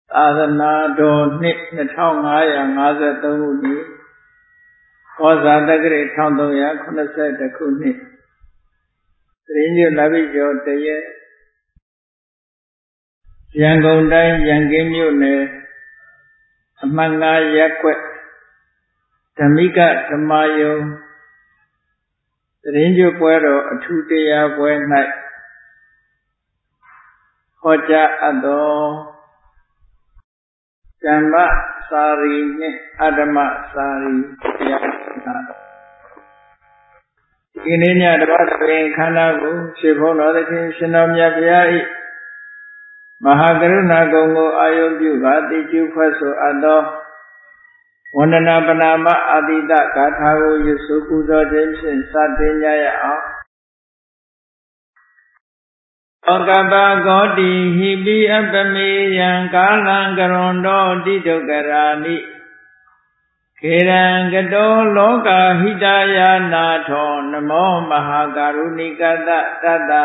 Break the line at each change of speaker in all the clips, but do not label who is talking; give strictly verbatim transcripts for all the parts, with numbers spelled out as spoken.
သာသနာတော်နှစ်နှစ်ထောင်ငါးရာငါးဆယ်သုံးခုနှစ်ကောဇာတက္ကရာတစ်ထောင်သုံးရာခုနှစ်ဆယ်တစ်ခုနှစ်သရင်းကျွလပိကျော်တရက်ရန်ကုန်တိုင်းရန်ကင်းမြို့နယ်အမှတ်ငါးရပ်ကွက်ဓမ္မိကဓမ္မယုံသရင်းကျွပွဲတော်အထူးတရားပွဲ၌ဟောကြားအပ်သောဓမ္မစာရီနှင့်အဓမ္မစာရီတရားဒီနေ့ညတပတ်တွင်ခန္ဓာကိုရှင်ဘုန်းတော်သခင်ရှင်တော်မြတ်ဘုရား၏မဟာကရုဏာကုံကိုအာယုပြုကာတိကျုဖွဲ့ဆိုအပ်သောဝန္ဒနာပနာမအာတိတဂါထာကိုရွတ်ဆိုပူဇော်ခြင်းဖြင့်စတင်ကြရအောင်ဩကပဂောတိဟိပိအပမေယံကာလံကရွန်တောတိဒုက္ခရာနိခေရံကတောလောကဟိတယာနာထောနမောမဟာကရုဏိကတတတ္တာ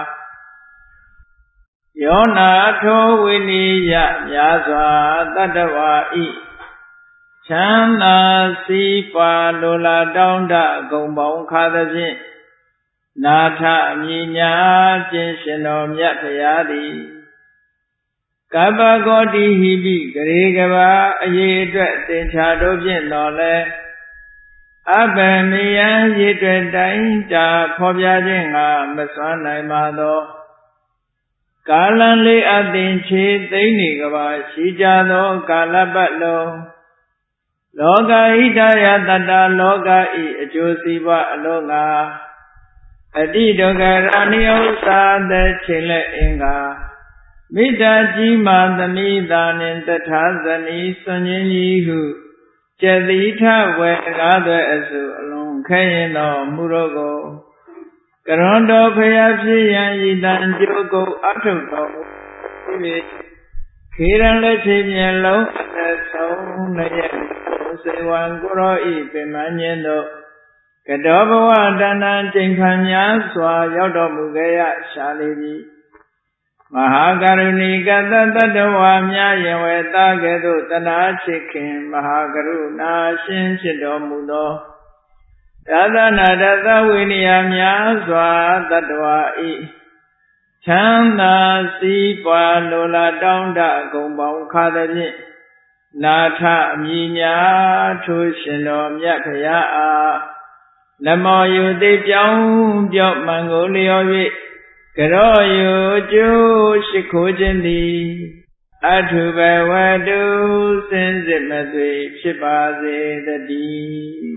ယောနာထောဝိနိယမြာစွာတတ္တဝါဤချမ်းသာစီးပွားလိုလားတောင်းတအကုန်ပေါင်းခါသဖြင့်နာထအမြင်ညာခြင်းရှင်တော်မြတ်ဖရာသည်ကပ္ပဂောတိဟိပိဂရေကဘာအရေးအတွက်သင်္ချာတို့ဖြင့်တော်လဲအပ္ပမေယံရေအတွက်တိုင်းတာဖော်ပြခြင်းငါမစွမ်းနိုင်ပါသောကာလံလေးအသင်ချေသိမ့်နေကဘာရှိကြသောကာလပတ်လုံးလောကဟိတယတတ္တလောကဤအကျိုးစီးပွားအလုံးငါအတိဒုက္ခရာနိဥ္စာတဲ့ချိန်လက်အင်္ဂါမိတ္တာကြီးမာသမိသာနှင့်တထာဇနီစွန်ခြင်းကြီးဟုကျတိထဝေကားသွဲအစုအလုံးခဲရင်တော်မူတော့ကိုကရွန်တော်ဖျားဖြစ်ရန်ဤတန်ကြိုးကိုအထုတော်မူပြီးခေရန်လက်ချေမြင်လုံးအဆုံးနဲ့စေဝံကိုရောဤပင်မညင်းတို့ကတောဘဝတဏ္ဍကျိန်ခံများစွာရောက်တော်မူခဲ့ရရှာလေပြီမဟာကရုဏီကတတတ္တဝါများယင်ဝေတာကဲ့သို့တနာချစ်ခင်မဟာကရုဏာရှင်ဖြစ်တော်မူသောသာသနာတသဝိနည်းများစွာတတ္တဝါဤချမ်းသာစီးပွားလိုလားတောင်းတအကုန်ပေါင်းခါသဖြင့်နာထအမြည်များထိုရှင်တော်မြတ်ဖရာအားနမောယုတိပြောင်းပြော့မှန်ကိုလျော်၍ကရောယုကျိုးရှိခိုးခြင်းသည်အထုဘဝတုစင်စစ်မသွေဖြစ်ပါစေတည်း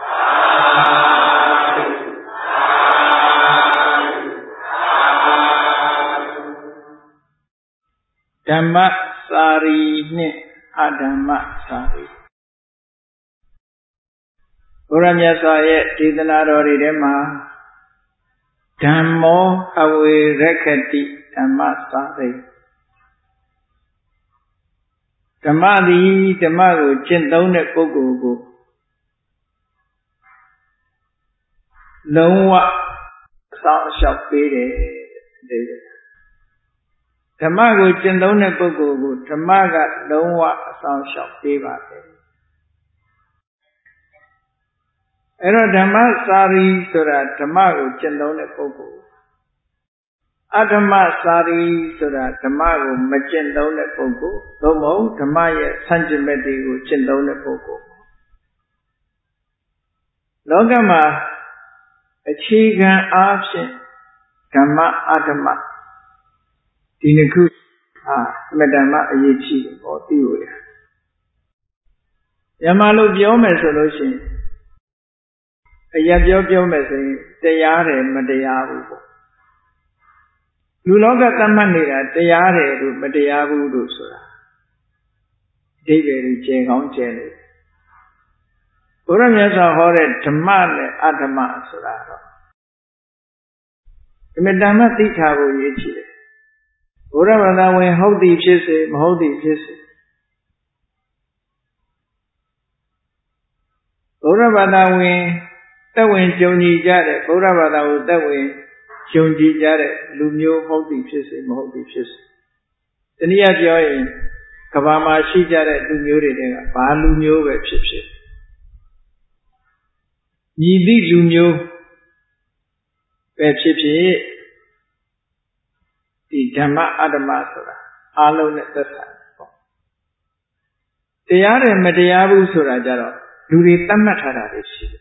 ဓမ္မစာရီနှင့်အဓမ္မစာရီဘုရားမြတ်စွာရဲ့ဒေသနာတော်တွေထဲမှာဓမ္မောအဝေရခတိဓမ္မစာရီဓမ္မသည်ဓမ္မကိုကျင့်သုံးတဲ့ပုဂ္ဂိုလ်ကိုလုံးဝအဆောင်အလျှောက်ပေးတယ်ဓမ္မကိုကျင့်သုံးတဲ့ပုဂ္ဂိုလ်ကိုဓမ္မကလုံးဝအဆောင်အလျှောက်ပေးပါတယ်အဲ့တော့ဓမ္မစာရီဆိုတာဓမ္မကိုကျင့်သုံးတဲ့ပုဂ္ဂိုလ်အဓမ္မစာရီဆိုတာဓမ္မကိုမကျင့်သုံးတဲ့ပုဂ္ဂိုလ်သို့မဟုတ်ဓမ္မရဲ့ဆန့်ကျင်ဘက်တွေကိုကျင့်သုံးတဲ့ပုဂ္ဂိုလ်လောကမှာအခြေခံအားဖြင့်ဓမ္မအဓမ္မဒီနှစ်ခုဟာအမတန်မှအရေးကြီးတယ်ပေါ့သိလို့ရမြန်မာလိုပြောမယ်ဆိုလို့ရှိရင်အရာပြောပြောမယ်ဆိုရင်တရားတယ်မတရားဘူးပေါ့လူလောကသတ်မှတ်နေတာတရားတယ်လို့မတရားဘူးလို့ဆိုတာအဓိပ္ပာယ်ကြီးကျယ်ကောင်းကျယ်နေဘုရားမြတ်စွာဟောတဲ့ဓမ္မနဲ့အဓမ္မဆိုတာတော့အမတန်မှသိထားဖို့ရည်ကြည်တယ်ဘုရားဘာသာဝင်ဟုတ်သည်ဖြစ်စေမဟုတ်သည်ဖြစ်စေဘုရားဘာသာဝင်သက်ဝင်ကြုံကြည်ကြတဲ့ဘုရားဘာသာကိုသက်ဝင်ယုံကြည်ကြတဲ့လူမျိုးဟုတ်သည်ဖြစ်စေမဟုတ်သည်ဖြစ်စေတနည်းပြောရင်ကကဘာမှာရှိကြတဲ့လူမျိုးတွေတဲ့ကဘာလူမျိုးပဲဖြစ်ဖြစ်ညီသည့်လူမျိုးပဲဖြစ်ဖြစ်ဒီဓမ္မအတ္တမဆိုတာအားလုံးနဲ့သက်ဆိုင်ပေါ့တရားတယ်မတရားဘူးဆိုတာကြတော့လူတွေသတ်မှတ်ထားတာတွေရှိတယ်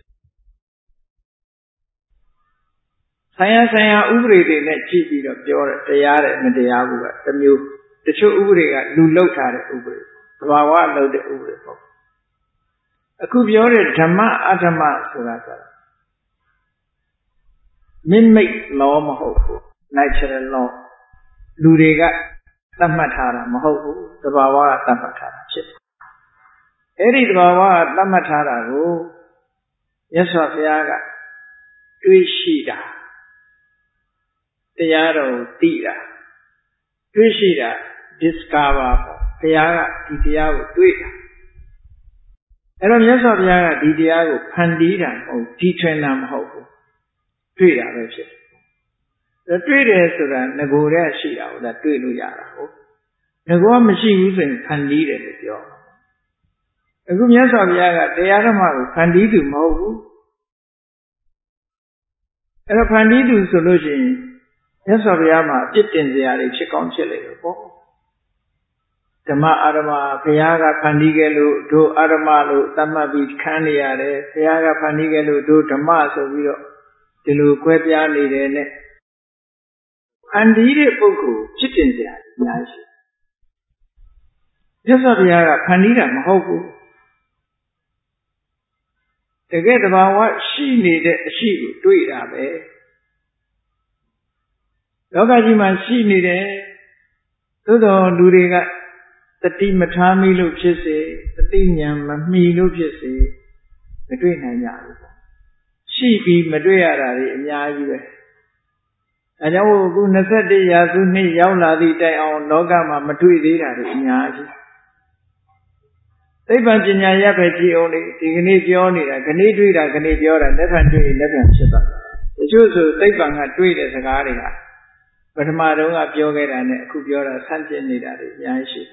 ဆိုင်ရာဆိုင်ရာဥပဒေတွေနဲ့ကြည့်ပြီးတော့ပြောတယ်တရားတယ်မတရားဘူးကတစ်မျိုးတချို့ဥပဒေကလူလောက်ထားတဲ့ဥပဒေသဘာဝလောက်တဲ့ဥပဒေပေါ့အခုပြောတဲ့ဓမ္မအတ္တမဆိုတာကြတော့man-made law မဟုတ်ဘူး natural law လူတွေကသတ်မှတ်ထားတာမဟုတ်ဘူးသဘာဝကသတ်မှတ်ထားတာဖြစ်တယ်အဲ့ဒီသဘာဝကသတ်မှတ်ထားတာကိုမြတ်စွာဘုရားကတွေးရှိတာတရားတော်ကိုသိတာတွေးရှိတာ discover ပေါ့ဘုရားကဒီတရားကိုတွေးတာအဲ့တော့မြတ်စွာဘုရားကဒီတရားကိုဖန်တီးတာမဟုတ်ဒီထွင်တာမဟုတ်ဘူးတွေ့တာပဲဖြစ်တယ်။တွေ့တယ်ဆိုတာငကိုယ်တည်းရှိတာကိုဒါတွေ့လို့ရတာဟုတ်။ငကိုယ်ကမရှိဘူးဆိုရင်ဖန်တီးတယ်လို့ပြောမှာ။အခုမြတ်စွာဘုရားကတရားဓမ္မကိုဖန်တီးသူမဟုတ်ဘူး။အဲ့တော့ဖန်တီးသူဆိုလို့ရှိရင်မြတ်စွာဘုရားမှာအပြစ်တင်စရာတွေဖြစ်ကောင်းဖြစ်လေတော့ပေါ့။ဓမ္မအာရမဘုရားကဖန်တီးခဲ့လို့တို့အာရမလို့သတ်မှတ်ပြီးခံနေရတယ်။ဘုရားကဖန်တီးခဲ့လို့တို့ဓမ္မဆိုပြီးတော့ဒီလိုကွဲပြားနေတယ်နဲ့ဖန်တီးတဲ့ပုဂ္ဂိုလ်ဖြစ်တင်စရာအများကြီးမြတ်စွာဘုရားကဖန်တီးတာမဟုတ်ဘူးတကယ်တဘာဝရှိနေတဲ့အရှိကိုတွေ့တာပဲလောကကြီးမှာရှိနေတယ်သို့တော်လူတွေကတတိမထားမိလို့ဖြစ်စေတတိဉာဏ်မမှီလို့ဖြစ်စေမတွေ့နိုင်ကြဘူးပေါ့ရှိပြီးမတွေ့ရတာတွေအများကြီးပဲအဲကြောင့်အခုနှစ်ဆက်တရာစုနှစ်ရောက်လာသည့်တိုင်အောင်လောကမှာမတွေ့သေးတာတွေအများကြီးသိပ္ပံပညာရပ်ပဲကြည့်အောင်လေဒီကနေ့ပြောနေတာခဏိတွေ့တာခဏိပြောတာလက်ခံတွေ့ရင်လက်ခံဖြစ်သွားတယ်တချို့ဆိုသိပ္ပံကတွေ့တဲ့စကားတွေဟာပထမတုန်းကပြောခဲ့တာနဲ့အခုပြောတာဆန့်ကျင်နေတာတွေအများကြီး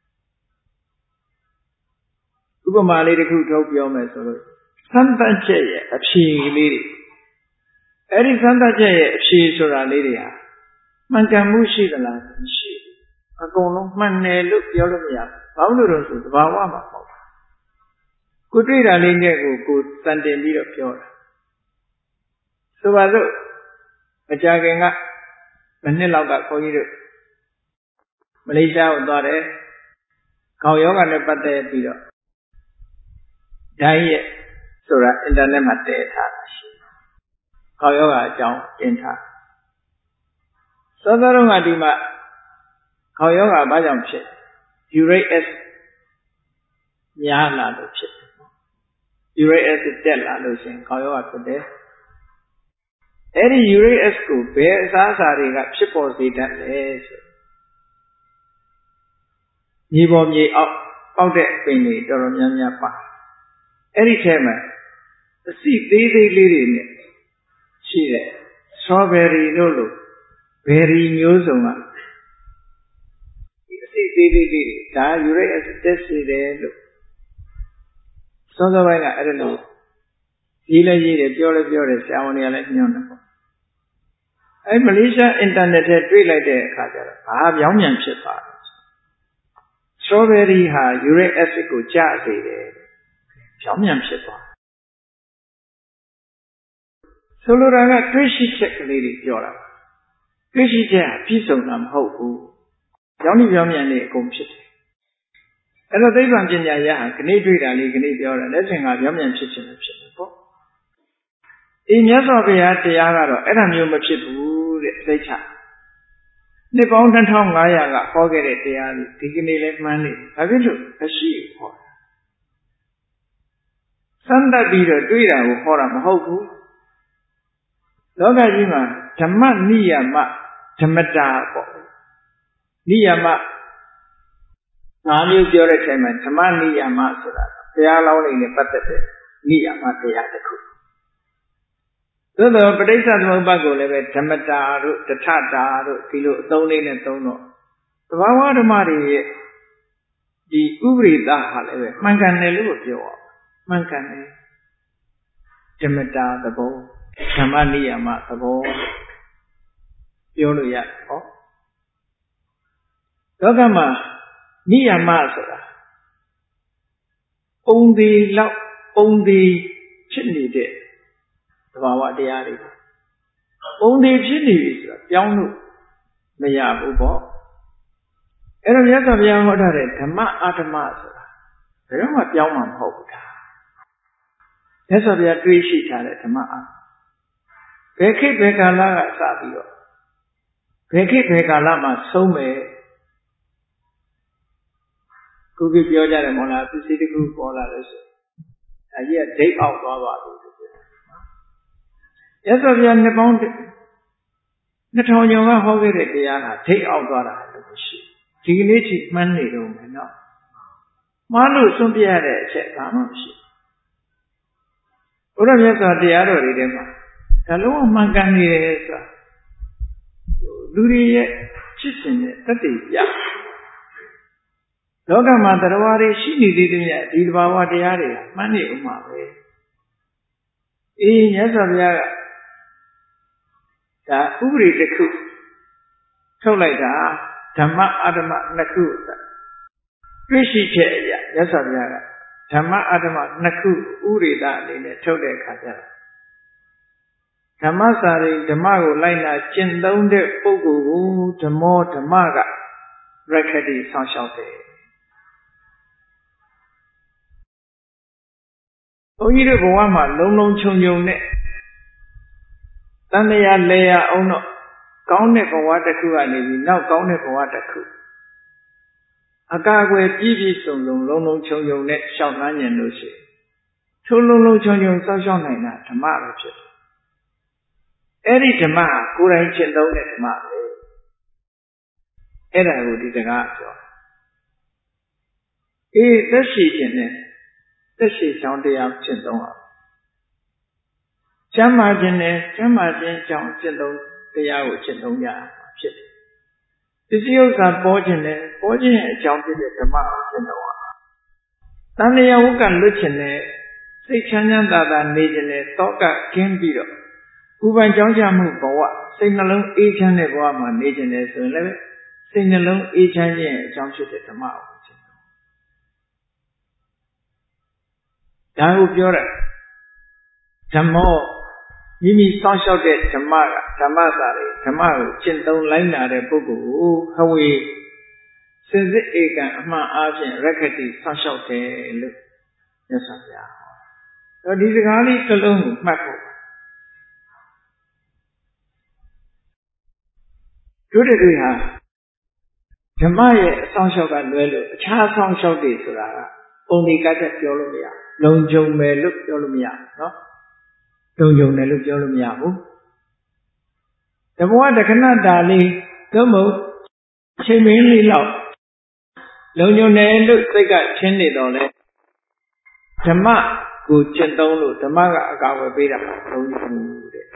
ရှိဥပမာလေးတစ်ခုထုတ်ပြောမယ်ဆိုလို့သံတတ်ချက်ရဲ့အဖြေကလေးတွေအဲ့ဒီသံတတ်ချက်ရဲ့အဖြေဆိုတာလေးတွေဟာမှန်ကန်မှုရှိသလားမရှိဘူးအကုန်လုံးမှန်တယ်လို့ပြောလို့မရဘူးဘာလို့လဲဆိုသဘာဝမှာပေါ့ကိုတွေ့တာလေးနဲ့ကိုကိုတန်တင်ပြီးတော့ပြောတာဆိုပါစို့မကြာခင်ကမနှစ်လောက်ကခွန်ကြီးတို့မလေးရှားကိုသွားတယ်ခေါင်းယောဂနဲ့ပတ်သက်ပြီးတော့ဓာတ်ရဲ့ဆိုတာအင်တာနက်မှာတည်ထားတာရှိတယ်။ခေါင်းယောဂအကြောင်းတင်ထား။သောသောတုန်းကဒီမှာခေါင်းယောဂဘာကြောင့်ဖြစ် uric acid များလာလို့ဖြစ်တယ်။ uric acid တက်လာလို့ရှိရင်ခေါင်းယောဂဖြစ်တယ်။အဲ့ဒီ uric acid ကိုဘယ်အစားအစာတွေကဖြစ်ပေါ်စေတတ်လဲဆိုမြေပေါ်မြေအောက်ပေါက်တဲ့အပင်တွေတော်တော်များများပါအဲ့ဒီထဲမှာအစီသေးသေးလေးတွေနဲ့ရှိတဲ့ strawberry တို့လို berry မျိုးစုံကဒီအစီသေးသေးလေးတွေဒါ uric acid တက်စေတယ်လို့စောစောပိုင်းကအဲ့ဒါလို့ရေးလဲရေးတယ်ပြောလဲပြောတယ်ဆရာဝန်တွေကလည်းညွှန်တယ်ပေါ့အဲ့မလေးရှားအင်တာနက်ထဲတွေ့လိုက်တဲ့အခါကျတော့ဘာပြောင်းပြန်ဖြစ်သွားလဲ strawberry ဟာ uric acid ကိုကျစေတယ်ပြောင်းပြန်ဖြစ်သွားဆိုလိုတာကတွေးရှိချက်ကလေးတွေပြောတာတွေးရှိချက်ကပြည့်စုံတာမဟုတ်ဘူးကြောင်းပြောင်းပြန်နေအကုန်ဖြစ်တယ်အဲ့တော့သိပ္ပံပညာရဟာခဏိတွေ့တာလေးခဏိပြောတာလက်ဆင်ကပြောင်းပြန်ဖြစ်ခြင်းဖြစ်တယ်ပေါ့အေးမြတ်စွာဘုရားတရားကတော့အဲ့ဒါမျိုးမဖြစ်ဘူးတဲ့သိချနှစ်ပေါင်းနှစ်ထောင်ငါးရာကဟောခဲ့တဲ့တရားလေးဒီကနေ့လည်းမှန်းနေဘာဖြစ်လို့အရှိဟောစမ်းသပ်ပြီးတော့တွေးတာကိုဟောတာမဟုတ်ဘူးလောကကြီးမှာဓမ္မနိယမဓမ္မတာပေါ့နိယမငါးမျိုးပြောတဲ့ချိန်မှာဓမ္မနိယမဆိုတာဘုရားလောင်းလေးနဲ့ပတ်သက်တဲ့နိယမတရားတစ်ခုသို့သောပဋိစ္စသမုပ္ပါဒ်ကိုလည်းပဲဓမ္မတာတို့တထတာတို့ဒီလိုအသုံးလေးနဲ့သုံးတော့သဘာဝဓမ္မတွေရဲ့ဒီဥပရိသဟာလည်းပဲမှန်ကန်တယ်လို့ပြောအောင်မှန်ကန်တယ်ဓမ္မတာသဘောဓမ္မနိယမသဘောပြောလို့ရဟောလောကမှာနိယမဆိုတာပုံသေးလောက်ပုံသေးဖြစ်နေတဲ့သဘာဝတရားတွေပုံသေးဖြစ်နေပြီဆိုတာပြောင်းလို့မရဘူးပေါ့အဲ့တော့မြတ်စွာဘုရားဟောထားတဲ့ဓမ္မအဓမ္မဆိုတာဘယ်တော့မှပြောင်းမှာမဟုတ်ဘူးဒါမြတ်စွာဘုရားတွေးရှိထားတဲ့ဓမ္မအဘယ်ခေတ်ဘယ်ကာလကစပြီးတော့ဘယ်ခေတ်ဘယ်ကာလမှာဆုံးမယ်ခုကပြောကြတယ်မို့လားပစ္စည်းတစ်ခုပေါ်လာလို့ဆိုအဲကြီးကဒိတ်အောက်သွားပါလို့ပြောတယ်နော်ရသော်ဗျာနှစ်ပေါင်းနှစ်ထောင်ကျော်ကဟောခဲ့တဲ့တရားဟာဒိတ်အောက်သွားတာလို့မရှိဒီကနေ့ထိမှန်းနေတော့မယ်နော်မှားလို့စွန့်ပြရတဲ့အချက်ဘာမှမရှိဘုရားမြတ်စွာတရားတော်တွေထဲမှာဒါလုံးဝမှန်ကန်နေတယ်ဆိုတာလူတွေရဲ့ဖြစ်စဉ်နဲ့တတ်သိပြလောကမှာတရားဝါတွေရှိနေသေးတယ်ဒီတဘာဝတရားတွေမှန်းနေဥမှာပဲအေးမြတ်စွာဘုရားကဒါဥပရိတစ်ခုထုတ်လိုက်တာဓမ္မအဓမ္မနှစ်ခုတွေ့ရှိချက်အရာမြတ်စွာဘုရားကဓမ္မအဓမ္မနှစ်ခုဥရိသအနေနဲ့ထုတ်တဲ့အခါကျတော့ဓမ္မစာရိဓမ္မကိုလိုက်နာကျင့်သုံးတဲ့ပုဂ္ဂိုလ်ကိုဓမ္မောဓမ္မကရက္ခတိဆောင်ရှောက်တယ်ဘုန်းကြီးတို့ဘဝမှာလုံးလုံးခြုံခြုံနဲ့တန်တရားလဲရအောင်တော့ကောင်းတဲ့ဘဝတစ်ခုကနေပြီးနောက်ကောင်းတဲ့ဘဝတစ်ခုအကာအကွယ်ပြည့်ပြည့်စုံစုံလုံးလုံးခြုံခြုံနဲ့ရှောက်နှမ်းဉာဏ်လို့ရှိရင်ထိုလုံးလုံးခြုံခြုံစောင့်ရှောက်နိုင်တာဓမ္မပဲဖြစ်တယ်အဲ့ဒီဓမ္မဟာကိုယ်တိုင်ရှင်းသုံးတဲ့ဓမ္မပဲအဲ့ဒါကိုဒီစကားပြောအေးသက်ရှိခြင်းနဲ့သက်ရှိကြောင်းတရားရှင်းသုံးအောင်ကျမ်းမာခြင်းနဲ့ကျမ်းမာခြင်းကြောင့်ရှင်းသုံးတရားကိုရှင်းသုံးရမှာဖြစ်တယ်ပစ္စည်းဥစ္စာပေါ်ခြင်းနဲ့ပေါ်ခြင်းရဲ့အကြောင်းဖြစ်တဲ့ဓမ္မကိုရှင်းသုံးအောင်တဏှာဝုကလွတ်ခြင်းနဲ့စိတ်ချမ်းချမ်းသာသာနေခြင်းနဲ့တောကကင်းပြီးတော့ဥပ္ပံကြောင့်ကြမှုဘဝစိတ်နှလုံးအေးချမ်းတဲ့ဘဝမှာနေခြင်းနဲ့ဆိုရင်လည်းစိတ်နှလုံးအေးချမ်းခြင်းရဲ့အကြောင်းဖြစ်တဲ့ဓမ္မကိုရှင်းသုံးဒါကိုပြောတဲ့ဓမ္မောမိမိစောင့်ရှောက်တဲ့ဓမ္မကဓမ္မစာတွေဓမ္မကိုရှင်းသုံးလိုက်နာတဲ့ပုဂ္ဂိုလ်ကိုဟဝေစင်စစ်ဧကံအမှန်အားဖြင့်ရက္ခတိစောင့်ရှောက်တယ်လို့မြတ်စွာဘုရားဟောတော့ဒီစကားလေးတစ်လုံးကိုမှတ်ဖို့တို့တွေဟာဓမ္မရဲ့အဆောင်လျှောက်ကလွဲလို့အခြားအဆောင်လျှောက်တွေဆိုတာကပုံဒီကတ်တက်ပြောလို့မရလုံခြုံမယ်လို့ပြောလို့မရနော်လုံခြုံတယ်လို့ပြောလို့မရဘူးတဘဝတခဏတာလေးသို့မဟုတ်ချိန်မင်းလေးလောက်လုံခြုံတယ်လို့စိတ်ကထင်နေတော့လေဓမ္မကိုကျင့်သုံးလို့ဓမ္မကအကာအကွယ်ပေးတာမလုံးဘူးတဲ့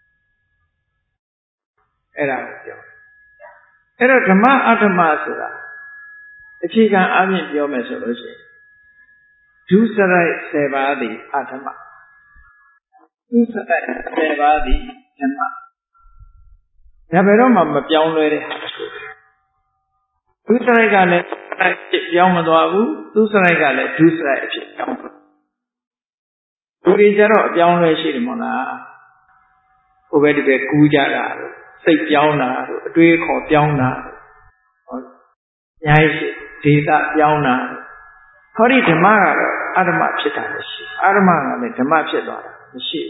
အဲ့ဒါကိုပြောအဲ့တော့ဓမ္မအဓမ္မဆိုတာအခြေခံအပြင်ပြောမယ်ဆိုလို့ရှိရင်ဒုစရိုက်ဆယ်ပါးသည်အဓမ္မဒုစရိုက်ဆယ်ပါးသည်ဓမ္မဒါဘယ်တော့မှမပြောင်းလဲတဲ့ဟာတစ်ခုဒုစရိုက်ကလည်းပြောင်းမသွားဘူးဒုစရိုက်ကလည်းဒုစရိုက်အဖြစ်ပြောင်းသွားသူတွေကြတော့အပြောင်းလဲရှိတယ်မို့လားဟိုဘက်ဒီဘက်ကူးကြတာတို့စိတ်ပြောင်းတာတို့အတွေးခေါ်ပြောင်းတာဟောညာရှိဒေသပြောင်းတာဟောဒီဓမ္မကတော့အဓမ္မဖြစ်တာမရှိအဓမ္မကလည်းဓမ္မဖြစ်သွားတာမရှိ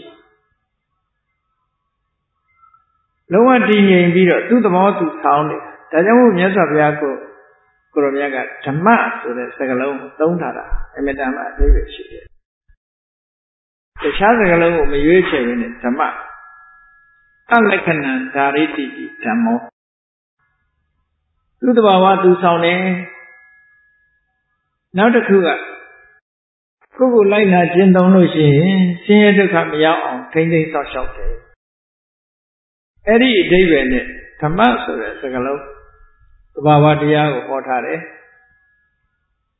လုံးဝတည်ငြိမ်ပြီးတော့သူ့သဘောသူဆောင်းနေတာဒါကြောင့်မို့မြတ်စွာဘုရားကိုကိုရောမြတ်ကဓမ္မဆိုတဲ့စကားလုံးကိုသုံးထားတာအမြဲတမ်းအသေးပဲရှိတယ်တခြားစကားလုံးကိုမရွေးချယ်ဘဲနဲ့ဓမ္မအလက္ခဏံဓာရိတိဓမ္မောသူ့တဘာဝသူဆောင်တယ်နောက်တစ်ခုကကိုယ်ကိုလိုက်နာကျင့်သုံးလို့ရှိရင်ဆင်းရဲဒုက္ခမရောက်အောင်ထိမ့်သိမ်းဆောက်ရှောက်တယ်အဲ့ဒီအဓိပ္ပာယ်နဲ့ဓမ္မဆိုတဲ့စကားလုံးတဘာဝတရားကိုဟောထားတယ်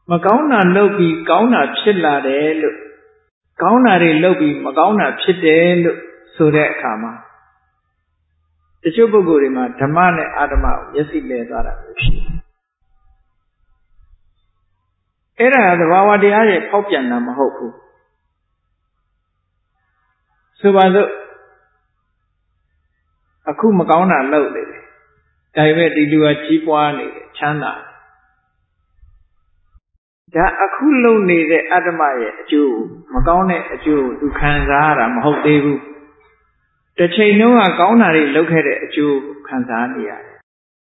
မကောင်းတာလုပ်ပြီးကောင်းတာဖြစ်လာတယ်လို့ကောင်းတာတွေလုပ်ပြီးမကောင်းတာဖြစ်တယ်လို့ဆိုတဲ့အခါမှာတချို့ပုဂ္ဂိုလ်တွေမှာဓမ္မနဲ့အဓမ္မကိုမျက်စိလဲသွားတာမျိုးရှိတယ်အဲ့ဒါသဘာဝတရားရဲ့ဖောက်ပြန်တာမဟုတ်ဘူးဆိုပါစို့အခုမကောင်းတာလုပ်နေတယ်ဒါပေမဲ့ဒီလူကကြီးပွားနေတယ်ချမ်းသာဒါအခုလုပ်နေတဲ့အတ္တမရဲ့အကျိုးမကောင်းတဲ့အကျိုးသူခံစားရတာမဟုတ်သေးဘူးတစ်ချိန်လုံးကကောင်းတာတွေလုပ်ခဲ့တဲ့အကျိုးခံစားနေရတယ်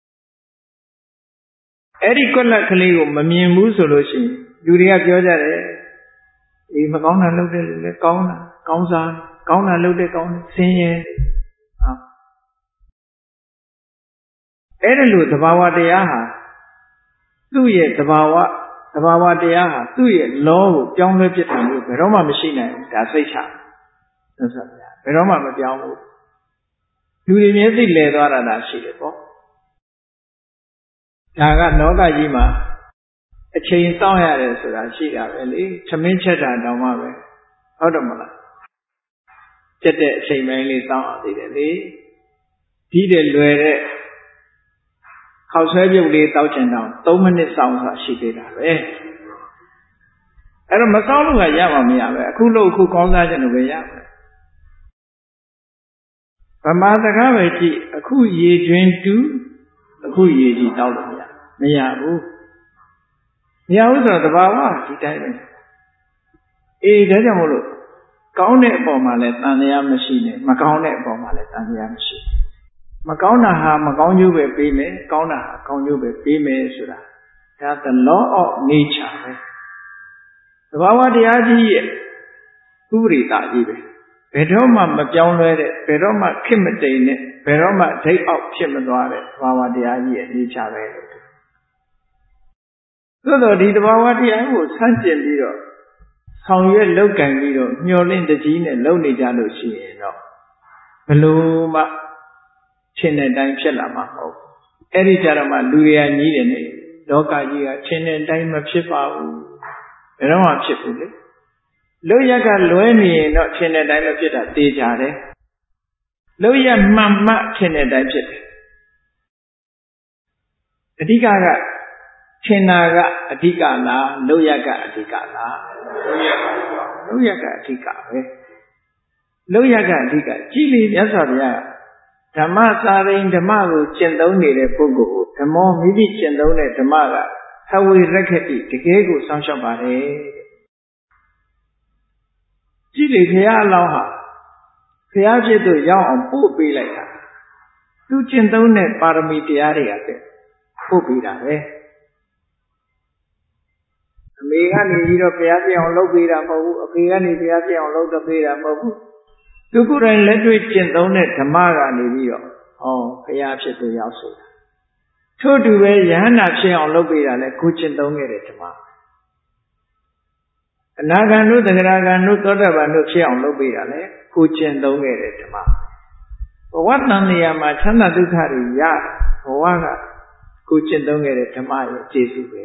အဲ့ဒီကွက်လက်ကလေးကိုမမြင်ဘူးဆိုလို့ရှိရင်လူတွေကပြောကြတယ်အေးမကောင်းတာလုပ်တဲ့လူလည်းကောင်းတာကောင်းစားကောင်းတာလုပ်တဲ့ကောင်းတယ်ဆင်းရဲဟာအဲ့ဒါလို့သဘာဝတရားဟာသူ့ရဲ့သဘာဝသဘာဝတရားဟာသူ့ရဲ့လောကိုပြောင်းလဲပြစ်တယ်လို့ဘယ်တော့မှမရှိနိုင်ဘူးဒါစိတ်ချသက်သက်ဗျာဘယ်တော့မှမပြောင်းဘူးလူတွေမျက်စိလဲသွားတာလားရှိတယ်ပေါ့ဒါကလောကကြီးမှာအချိန်စောင့်ရတယ်ဆိုတာရှိတာပဲလေသမင်းချက်တာတောင်မှပဲဟုတ်တယ်မလားချက်တဲ့အချိန်ပိုင်းလေးစောင့်ရသေးတယ်လေဒီတဲ့လွယ်တဲ့ခောက်ဆွဲပြုတ်လေးတောက်ချင်တော့သုံးမိနစ်စောင့်ဆိုတာရှိသေးတာပဲအဲ့တော့မစောင့်လို့ကရမှာမရပဲအခုလို့အခုကောင်းစားခြင်းလို့ပဲရမယ်ဗမာစကားပဲကြည့်အခုရေတွင်တူအခုရေကြီးတောက်လို့မရမရဘူးမရဘူးဆိုတော့တဘာဝဒီတိုင်းပဲအေးဒါကြောင့်မို့လို့ကောင်းတဲ့အပေါ်မှာလည်းတန်တရားမရှိနဲ့မကောင်းတဲ့အပေါ်မှာလည်းတန်တရားမရှိမကောင်းတာဟာမကောင်းကျိုးပဲပေးမယ်ကောင်းတာဟာကောင်းကျိုးပဲပေးမယ်ဆိုတာဒါ the law of nature ပဲသဘာဝတရားကြီးရဲ့ဥပရိသကြီးပဲဘယ်တော့မှမပြောင်းလဲတဲ့ဘယ်တော့မှခစ်မတိမ်နဲ့ဘယ်တော့မှဒိတ်အောက်ဖြစ်မသွားတဲ့သဘာဝတရားကြီးရဲ့ nature ပဲလို့သို့တော့ဒီသဘာဝတရားကိုဆန့်ကျင်ပြီးတော့ဆောင်ရွက်လုပ်ကင်ပြီးတော့မျောလင့်တကြီးနဲ့လုပ်နေကြလို့ရှိရင်တော့ဘလို့မှချင်းတဲ့အတိုင်းဖြစ်လာမှာမဟုတ်အဲ့ဒီကြတော့မှလူတွေကညီးတယ်နေလောကကြီးကချင်းတဲ့အတိုင်းမဖြစ်ပါဘူးဘယ်တော့မှဖြစ်ဘူးလေလို့ရကလွဲနေရင်တော့ချင်းတဲ့အတိုင်းမဖြစ်တာသိကြတယ်လို့ရမှန်မှချင်းတဲ့အတိုင်းဖြစ်တယ်အဓိကကချင်းနာကအဓိကလားလို့ရကအဓိကလားလို့ရကလို့ရကအဓိကပဲလို့ရကအဓိကကြည်လီမြတ်စွာဘုရားဓမ္မစာရိန်ဓမ္မကိုကျင့်သုံးနေတဲ့ပုဂ္ဂိုလ်ကိုဓမ္မောမိမိကျင့်သုံးတဲ့ဓမ္မကသဝေရက္ခတိတကယ်ကိုစောင့်ရှောက်ပါတယ်ကြည်လေဘုရားအလောင်းဟာဘုရားဖြစ်သူရောက်အောင်ပို့ပေးလိုက်တာသူကျင့်သုံးတဲ့ပါရမီတရားတွေကတဲ့ပို့ပေးတာပဲအမေကနေပြီးတော့ဘုရားပြအောင်လုပ်ပေးတာမဟုတ်ဘူးအဖေကနေဘုရားပြအောင်လုပ်တော့ပေးတာမဟုတ်ဘူးသူကိုယ်တိုင်လက်တွေ့ကျင့်သုံးတဲ့ဓမ္မကနေပြီးတော့ဟောဘုရားဖြစ်သူရောက်ဆိုတာထို့တူပဲယဟန္တာဖြစ်အောင်လုပ်ပေးတာလဲကိုကျင့်သုံးခဲ့တဲ့ဓမ္မအနာဂံတို့သဂရဂံတို့သောတာပန်တို့ဖြစ်အောင်လုပ်ပေးတာလဲကိုကျင့်သုံးခဲ့တဲ့ဓမ္မဘဝတန်နေရာမှာချမ်းသာဒုက္ခတွေရဘဝကကိုကျင့်သုံးခဲ့တဲ့ဓမ္မရဲ့ကျေးဇူးပဲ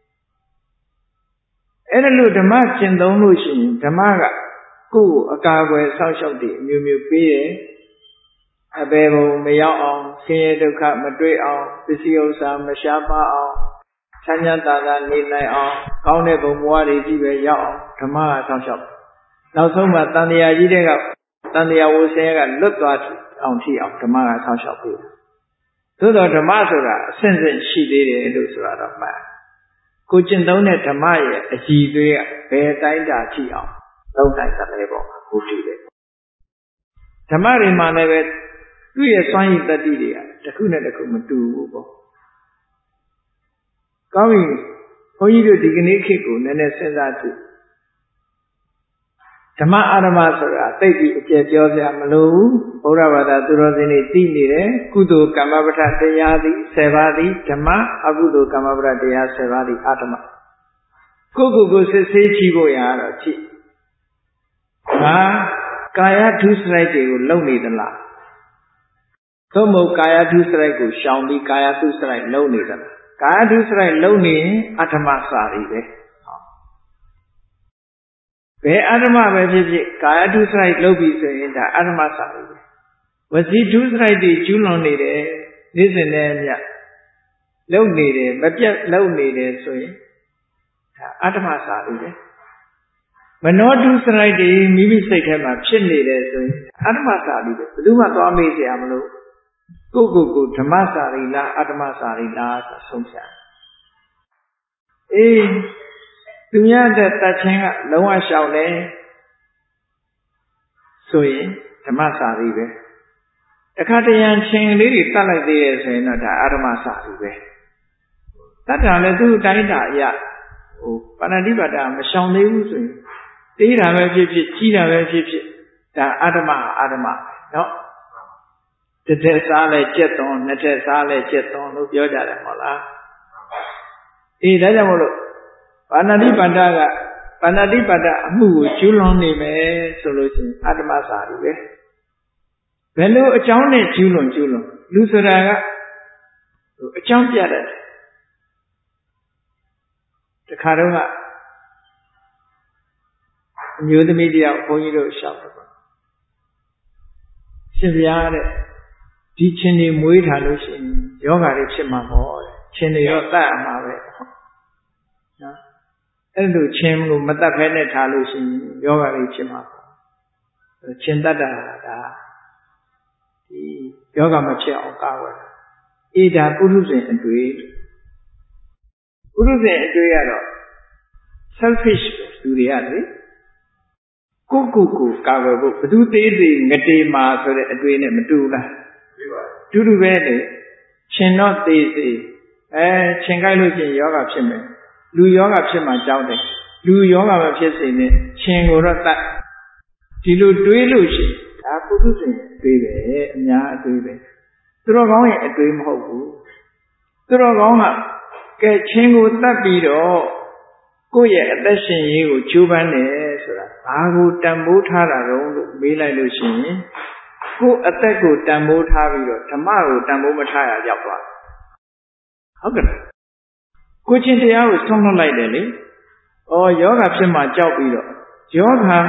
အဲ့ဒါလို့ဓမ္မကျင့်သုံးလို့ရှိရင်ဓမ္မကကိုယ်ကိုအကာအကွယ်ဆောက်ရှောက်တဲ့အမျိုးမျိုးပေးတယ်အပေဘုံမရောက်အောင်ဆင်းရဲဒုက္ခမတွေ့အောင်ပစ္စည်းဥစ္စာမရှားပါအောင်ချမ်းသာသာနေနိုင်အောင်ကောင်းတဲ့ဘုံဘဝတွေကြီးပဲရောက်အောင်ဓမ္မကဆောက်ရှောက်နောက်ဆုံးမှတန်တရားကြီးတဲ့ကတန်တရားဝဆင်းရဲကလွတ်သွားအောင်ထိအောင်ဓမ္မကဆောက်ရှောက်ပေးတယ်သို့တော့ဓမ္မဆိုတာအစဉ်စဉ်ရှိသေးတယ်လို့ဆိုတာတော့မှန်ကိုကျင့်သုံးတဲ့ဓမ္မရဲ့အကြည်သွေးကဘယ်တိုင်းတာထိအောင်လုံးနိုင်တဲ့ပေါ်မှာကိုကြည့်တယ်ဓမ္မတွေမှာလည်းပဲသူ့ရဲ့စွမ်းရည်တတ္တိတွေကတစ်ခုနဲ့တစ်ခုမတူဘူးပေါ့ကောင်းပြီဘုန်းကြီးတို့ဒီကနေ့ခေတ်ကိုနည်းနည်းစဉ်းစားကြည့်ဓမ္မအာရမဆိုတာသိပြီးအကျယ်ပြောစရာမလိုဘူးဘုရားဘာသာသူတော်စင်တွေသိနေတယ်ကုသိုလ်ကမ္မပဋ္ဌတရားသည်ဆယ်ပါးသည်ဓမ္မအကုသိုလ်ကမ္မပဋ္ဌတရားဆယ်ပါးသည်အာရမကိုကိုကိုစစ်ဆေးကြည့်ဖို့ရတော့ကြည့်ဟာကာယဒုစရိုက်တွေကိုလုံနေသလားသို့မဟုတ်ကာယဒုစရိုက်ကိုရှောင်ပြီးကာယဒုစရိုက်လုံနေသလားကာယဒုစရိုက်လုံနေရင်အဋ္ဌမစာရီပဲဘယ်အတ္တမပဲဖြစ်ဖြစ်ကာယဒုစရိုက်လုပ်ပြီးဆိုရင်ဒါအတ္တမစာရီပဲဝစီဒုစရိုက်တွေကျူးလွန်နေတယ်နေ့စဉ်နဲ့အမျှလုပ်နေတယ်မပြတ်လုပ်နေတယ်ဆိုရင်ဒါအတ္တမစာရီပဲမနောဒုစရိုက်တွေမိမိစိတ်ထဲမှာဖြစ်နေတယ်ဆိုရင်အတ္တမစာရီပဲဘယ်သူမှသွားမေးစရာမလိုကိုယ့်ကိုယ်ကိုဓမ္မစာရီလားအတ္တမစာရီလားဆိုဆုံးဖြတ်အေးသူများတဲ့တတ်ခြင်းကလုံးဝရှောင်တယ်ဆိုရင်ဓမ္မစာရီပဲတခါတရံချင်းလေးတွေတတ်လိုက်သေးတယ်ဆိုရင်တော့ဒါအတ္တမစာရီပဲတတ်တာလည်းသူ့တိုင်းတာအရဟိုပါဏာတိပါဒမရှောင်သေးဘူးဆိုရင်တေးတာပဲဖြစ်ဖြစ်ကြီးတာပဲဖြစ်ဖြစ်ဒါအတ္တမအတ္တမနော်တစ်ထက်စားလဲကြက်သွန်နှစ်ထက်စားလဲကြက်သွန်လို့ပြောကြတယ်မဟုတ်လားအေးဒါကြောင့်မို့လို့ပါဏာတိပါဒကပါဏာတိပါဒအမှုကိုကျူးလွန်နေမယ်ဆိုလို့ရှိရင်အတ္တမစာရီပဲဘယ်လိုအကြောင်းနဲ့ကျူးလွန်ကျူးလွန်လူဆိုတာကအကြောင်းပြတတ်တယ်တခါတော့ကအမျိုးသမီးတယောက်ဘုန်းကြီးတို့ရှောက်တယ်ပေါ့ရှင်ဗျာတဲ့ဒီချင်းတွေမွေးထားလို့ရှိရင်ယောဂါတွေဖြစ်မှာပေါ့တဲ့ချင်းတွေတော့တတ်အမှာပဲနော်အဲ့လိုချင်းကိုမတတ်ဖဲနဲ့ထားလို့ရှိရင်ယောဂါတွေဖြစ်မှာပေါ့ချင်းတတ်တာဒါဒီယောဂါမဖြစ်အောင်ကာဝယ်တာအေးဒါပုရုဇဉ်အတွေ့ပုရုဇဉ်အတွေ့ကတော့ selfish လူတွေကလေကိုကိုကိုကာဝယ်ဖို့ဘသူသေးသေးငတေမာဆိုတဲ့အတွေ့နဲ့မတူလားတူတူပဲလေရှင်တော့သေးသေးအဲရှင်ကြိုက်လို့ရှင်ယောဂဖြစ်မယ်လူယောဂဖြစ်မှကြောက်တယ်လူယောဂမဖြစ်စေနဲ့ရှင်ကိုတော့တတ်ဒီလိုတွေးလို့ရှိဒါပုထုဇဉ်အတွေးပဲအများအတွေးပဲသူတော်ကောင်းရဲ့အတွေးမဟုတ်ဘူးသူတော်ကောင်းကကဲရှင်ကိုတတ်ပြီးတော့ကိုယ့်ရဲ့အသက်ရှင်ရေးကိုကြိုးပမ်းတယ်ဆိုတာဘာကိုတန်ဖိုးထားတာတော့လို့မေးလိုက်လို့ရှိရင်ကိုယ့်အသက်ကိုတန်ဖိုးထားပြီးတော့ဓမ္မကိုတန်ဖိုးမထားရရောက်သွားဟုတ်ကဲ့ကိုချင်းတရားကိုဆုံးလွတ်လိုက်တယ်လေဩယောဂဖြစ်မှကြောက်ပြီးတော့ယောဂဟို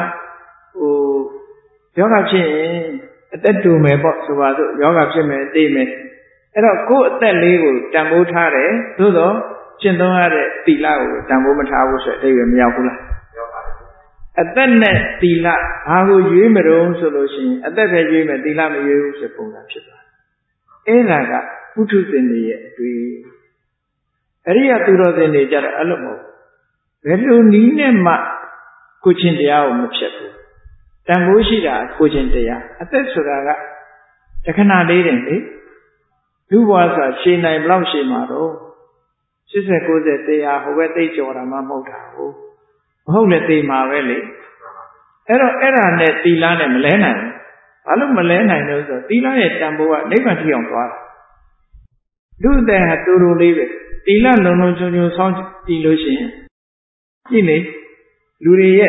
ယောဂဖြစ်ရင်အသက်တူမယ်ပေါ့ဆိုပါစို့ယောဂဖြစ်မယ်သိမယ်အဲ့တော့ကိုယ့်အသက်လေးကိုတန်ဖိုးထားတယ်သို့တော့ကျင့်သုံးရတဲ့သီလကိုတန်ဖိုးမထားဘူးဆိုတဲ့အဓိပ္ပာယ်မရောက်ဘူးလားရောက်ပါဘူးအသက်နဲ့သီလဘာကိုရွေးမတုံးဆိုလို့ရှိရင်အသက်ပဲရွေးမယ်သီလမရွေးဘူးဆိုပုံစံဖြစ်သွားအဲ့ဒါကပုထုဇဉ်တွေရဲ့အတွေ့အရိယသူတော်စင်တွေကြတော့အဲ့လိုမဟုတ်ဘယ်လိုနည်းနဲ့မှကိုချင်းတရားကိုမဖြစ်ဘူးတန်ဖိုးရှိတာကိုချင်းတရားအသက်ဆိုတာကတခဏလေးတင်လေလူဘဝဆိုတာရှည်နိုင်ဘလောက်ရှည်မှာတော့၈၀ ၉၀တရားဟိုဘက်သိကြော်တာမှမဟုတ်တာဟုတ်မဟုတ်လေသိမှာပဲလေအဲ့တော့အဲ့ဒါနဲ့သီလနဲ့မလဲနိုင်ဘူးဘာလို့မလဲနိုင်လို့ဆိုတော့သီလရဲ့တန်ဖိုးကနိဗ္ဗာန်ထိအောင်သွားတာလူတဲ့ဟာတူတူလေးပဲသီလလုံလုံချုံချုံဆောင်းကြည့်လို့ရှိရင်ကြည့်လေလူတွေရဲ့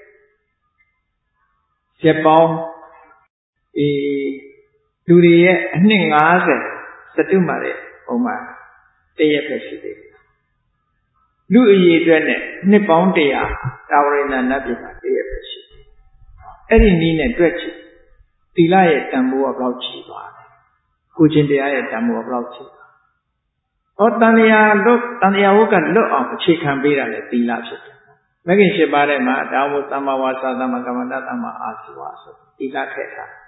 ရက်ပေါင်းအေးလူတွေရဲ့အနှစ်၅၀စတုမှာတဲ့ပုံမှာတရက်ပဲရှိသေးတယ်လူအရေးအတွက်နဲ့နှစ်ပေါင်းတရာတာဝရဏနတ်ပြည်မှာတရက်ပဲရှိတယ်အဲ့ဒီနည်းနဲ့တွက်ကြည့်သီလရဲ့တန်ဖိုးကဘယ်လောက်ကြီးသွားလဲကိုချင်းတရားရဲ့တန်ဖိုးကဘယ်လောက်ကြီးဩတန်လျာလွတ်တန်လျာဝတ်ကလွတ်အောင်အခြေခံပေးတာလေသီလဖြစ်တယ်။မဂ္ဂင်၈ပါးထဲမှာဒါဝသမ္မာဝါစာသမ္မာကမ္မန္တသမ္မာအာဇီဝဆိုသီလထည့်ထား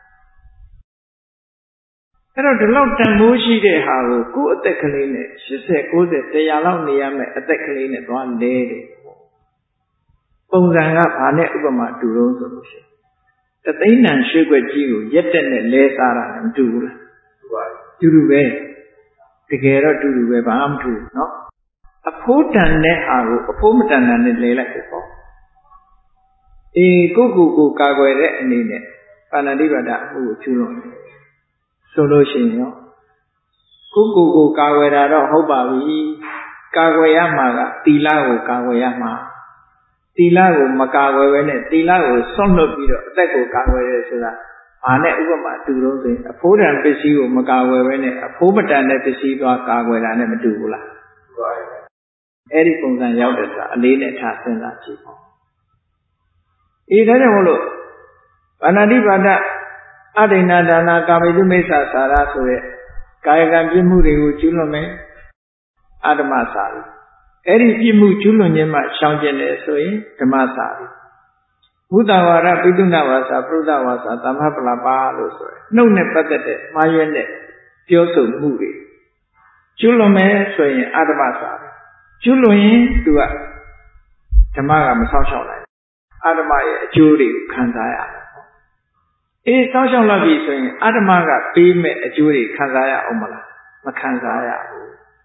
။အဲ့တော့ဒီလောက်တန်ဖိုးရှိတဲ့ဟာကိုကိုယ့်အသက်ကလေးနဲ့၈၀ ၉၀ ၁၀၀လောက်နေရမယ်အသက်ကလေးနဲ့သွားလဲတယ်။ပုံစံကဘာနဲ့ဥပမာတူတော့ဆိုလို့ရှိရင်တသိန်းတန်ရွှေခွက်ကြီးကိုရက်တက်နဲ့လဲစားတာမတူဘူးလား။တူပါဘူး။တူတူပဲ။တကယ်တော့တူတူပဲဘာမှမထူးနော်အဖိုးတန်တဲ့ဟာကိုအဖိုးမတန်တာနဲ့လဲလိုက်တယ်ပေါ့အေးကိုကိုကိုကာကွယ်တဲ့အနေနဲ့ပါဏာတိပါဒအမှုကိုကျူးလွန်တယ်ဆိုလို့ရှိရင်ရောကိုကိုကိုကာကွယ်တာတော့ဟုတ်ပါပြီကာကွယ်ရမှာကသီလကိုကာကွယ်ရမှာသီလကိုမကာကွယ်ဘဲနဲ့သီလကိုဆွန့်လွတ်ပြီးတော့အသက်ကိုကာကွယ်ရဲဆိုတာဘာနဲ့ဥပမာတူတော့ဆိုရင်အဖိုးတန်ပစ္စည်းကိုမကာကွယ်ဘဲနဲ့အဖိုးမတန်တဲ့ပစ္စည်းသွားကာကွယ်တာနဲ့မတူဘူးလားတူပါရဲ့အဲ့ဒီပုံစံရောက်တဲ့စာအလေးနဲ့ထားစဉ်းစားကြည့်ပေါ့အေးဒါကြောင့်မလို့ဘာနာတိပါဒအဒိဏဒါနာကာမိတုမိစ္ဆာစာရဆိုတဲ့ကာယကံပြစ်မှုတွေကိုကျူးလွန်မယ်အဓမ္မစာရီအဲ့ဒီပြစ်မှုကျူးလွန်ခြင်းမှရှောင်ကျင်တယ်ဆိုရင်ဓမ္မစာရီဘုဒ္ဓဝါဒပိတုဏဝါစာပရုဒ္ဓဝါစာသမ္မပလပါလို့ဆိုရယ်နှုတ်နဲ့ပတ်သက်တဲ့မှားရွက်တဲ့ပြောဆိုမှုတွေကျူးလွန်မယ်ဆိုရင်အဓမ္မစာရီကျူးလွန်ရင်သူကဓမ္မကမဆောက်ရှောက်နိုင်အဓမ္မရဲ့အကျိုးတွေကိုခံစားရမယ်အေးဆောက်ရှောက်လာပြီဆိုရင်အဓမ္မကပေးမဲ့အကျိုးတွေခံစားရအောင်မလားမခံစားရဘူး